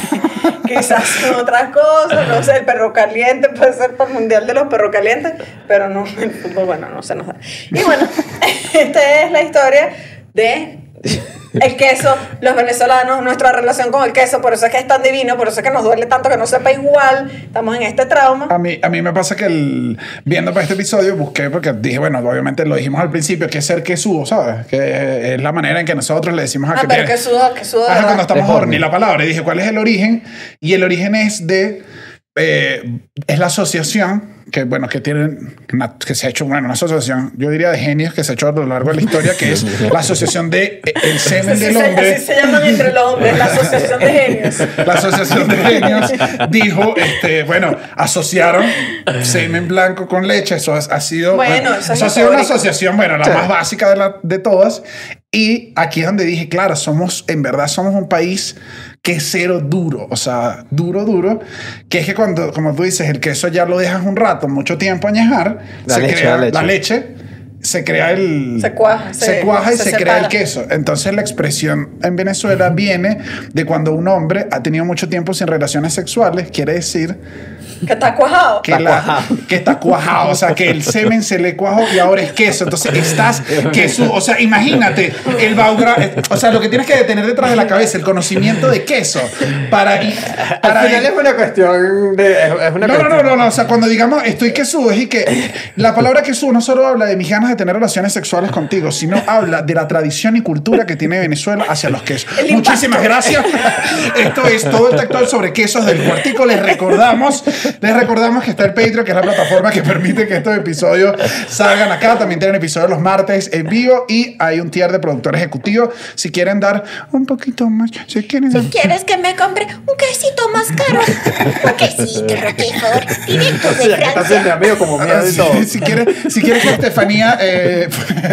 quizás con otras cosas, no sé, el perro caliente puede ser para el mundial de los perros calientes, pero no, el fútbol, bueno, no se nos da. Y bueno, esta es la historia de el queso, los venezolanos, nuestra relación con el queso, por eso es que es tan divino, por eso es que nos duele tanto que no sepa igual, estamos en este trauma. A mí, a mí me pasa que el, viendo para este episodio busqué, porque dije, bueno, obviamente lo dijimos al principio, que es ser quesudo, ¿sabes? Que es la manera en que nosotros le decimos a Ah, que pero tiene- que sudo, que sudo de Ajá, verdad. cuando estamos De horny, horny. la palabra. Y dije, ¿cuál es el origen? Y el origen es de... eh, es la asociación que, bueno, que tienen... Una, que se ha hecho, bueno, una asociación, yo diría de genios, que se ha hecho a lo largo de la historia, que es la asociación de eh, el semen Así del se, hombre. así se llaman entre los hombres, la asociación de genios. La asociación de genios dijo, este, bueno, asociaron semen blanco con leche. Eso ha, ha sido, Bueno, eso es ha sido una histórico. asociación, bueno, la Sí. más básica de, la, de todas. Y aquí es donde dije, claro, somos, en verdad, somos un país quesero duro, o sea, duro, duro, que es que cuando, como tú dices, el queso ya lo dejas un rato, mucho tiempo añejar, La se leche, crea la leche. la leche, se crea el... Se cuaja, se, se- cuaja y se, se crea el separa. queso. Entonces la expresión en Venezuela viene de cuando un hombre ha tenido mucho tiempo sin relaciones sexuales, quiere decir Que está cuajado. que, Está la- cuajado. que está cuajado, o sea, que el semen se le cuajó y ahora es queso. Entonces estás queso, o sea, imagínate, el baugra, o sea, lo que tienes que tener detrás de la cabeza, el conocimiento de queso para ir, para Al final ir- es una cuestión de... Es, es una no, no, cuestión- no, no, no, o sea, cuando digamos estoy quesudo, es y que la palabra quesudo no solo habla de mis ganas de tener relaciones sexuales contigo, sino habla de la tradición y cultura que tiene Venezuela hacia los quesos. El Muchísimas gracias. Esto es todo el tactual sobre quesos del Cuartico. Les recordamos, les recordamos que está el Patreon, que es la plataforma que permite que estos episodios salgan acá. También tienen episodios los martes en vivo y hay un tier de productor ejecutivo. Si quieren dar un poquito más, si quieren dar- ¿Quieres que me compre un quesito más caro? Un quesito Roquefort, directo Sí, de aquí está Francia. siendo amigo como miedo y Sí, todo. si quieres si quieres que Estefanía eh,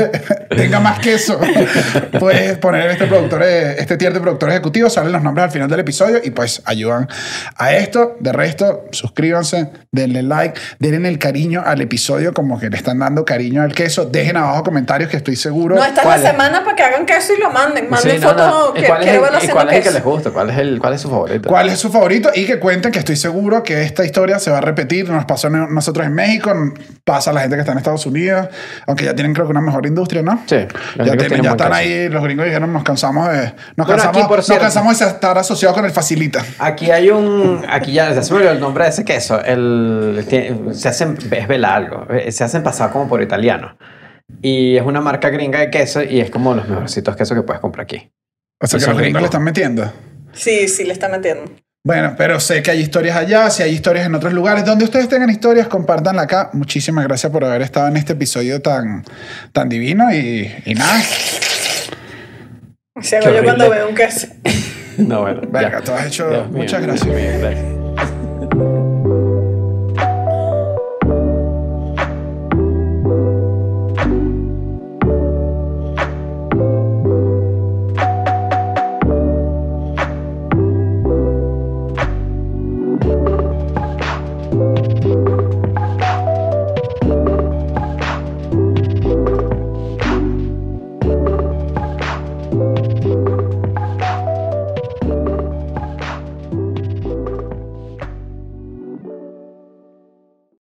tenga más queso, puedes poner este productor eh, este tier de productor ejecutivo, salen los nombres al final del episodio y pues ayudan a esto. De resto, suscríbanse, denle like, denle el cariño al episodio como que le están dando cariño al queso. Dejen abajo comentarios que estoy seguro. No, esta es ¿Cuál la es? semana para que hagan queso y lo manden. Manden Sí, no, fotos no. ¿Y que cuál es quiero el- verlo y haciendo cuál es el que queso. les gusta? ¿Cuál es, el, ¿Cuál es su favorito? ¿Cuál es su favorito? Y que cuenten, que estoy seguro que esta historia se va a repetir. Nos pasó a nosotros en México, pasa a la gente que está en Estados Unidos, aunque ya tienen creo que una mejor industria, ¿no? Sí, los Ya, gringos tienen, tienen ya buen están queso. ahí, los gringos dijeron, nos cansamos de... Nos Bueno, aquí, cansamos, por nos cierto. cansamos de estar asociados con el facilita. Aquí hay un... Aquí ya se me olvidó el nombre de ese queso. El, tiene- se hacen... Es Belalgo. eh, Se hacen pasar como por italiano. Y es una marca gringa de queso y es como los mejorcitos quesos que puedes comprar aquí. O sea, Y que son los gringos ricos. le están metiendo. Sí, sí, le está metiendo. Bueno, pero sé que hay historias allá, si hay historias en otros lugares. Donde ustedes tengan historias, compártanla acá. Muchísimas gracias por haber estado en este episodio tan, tan divino y, y nada. Así hago Qué yo cuando horrible. veo un queso. No, bueno. Verga, ya. tú has hecho... Dios mío. Muchas gracias. Gracias.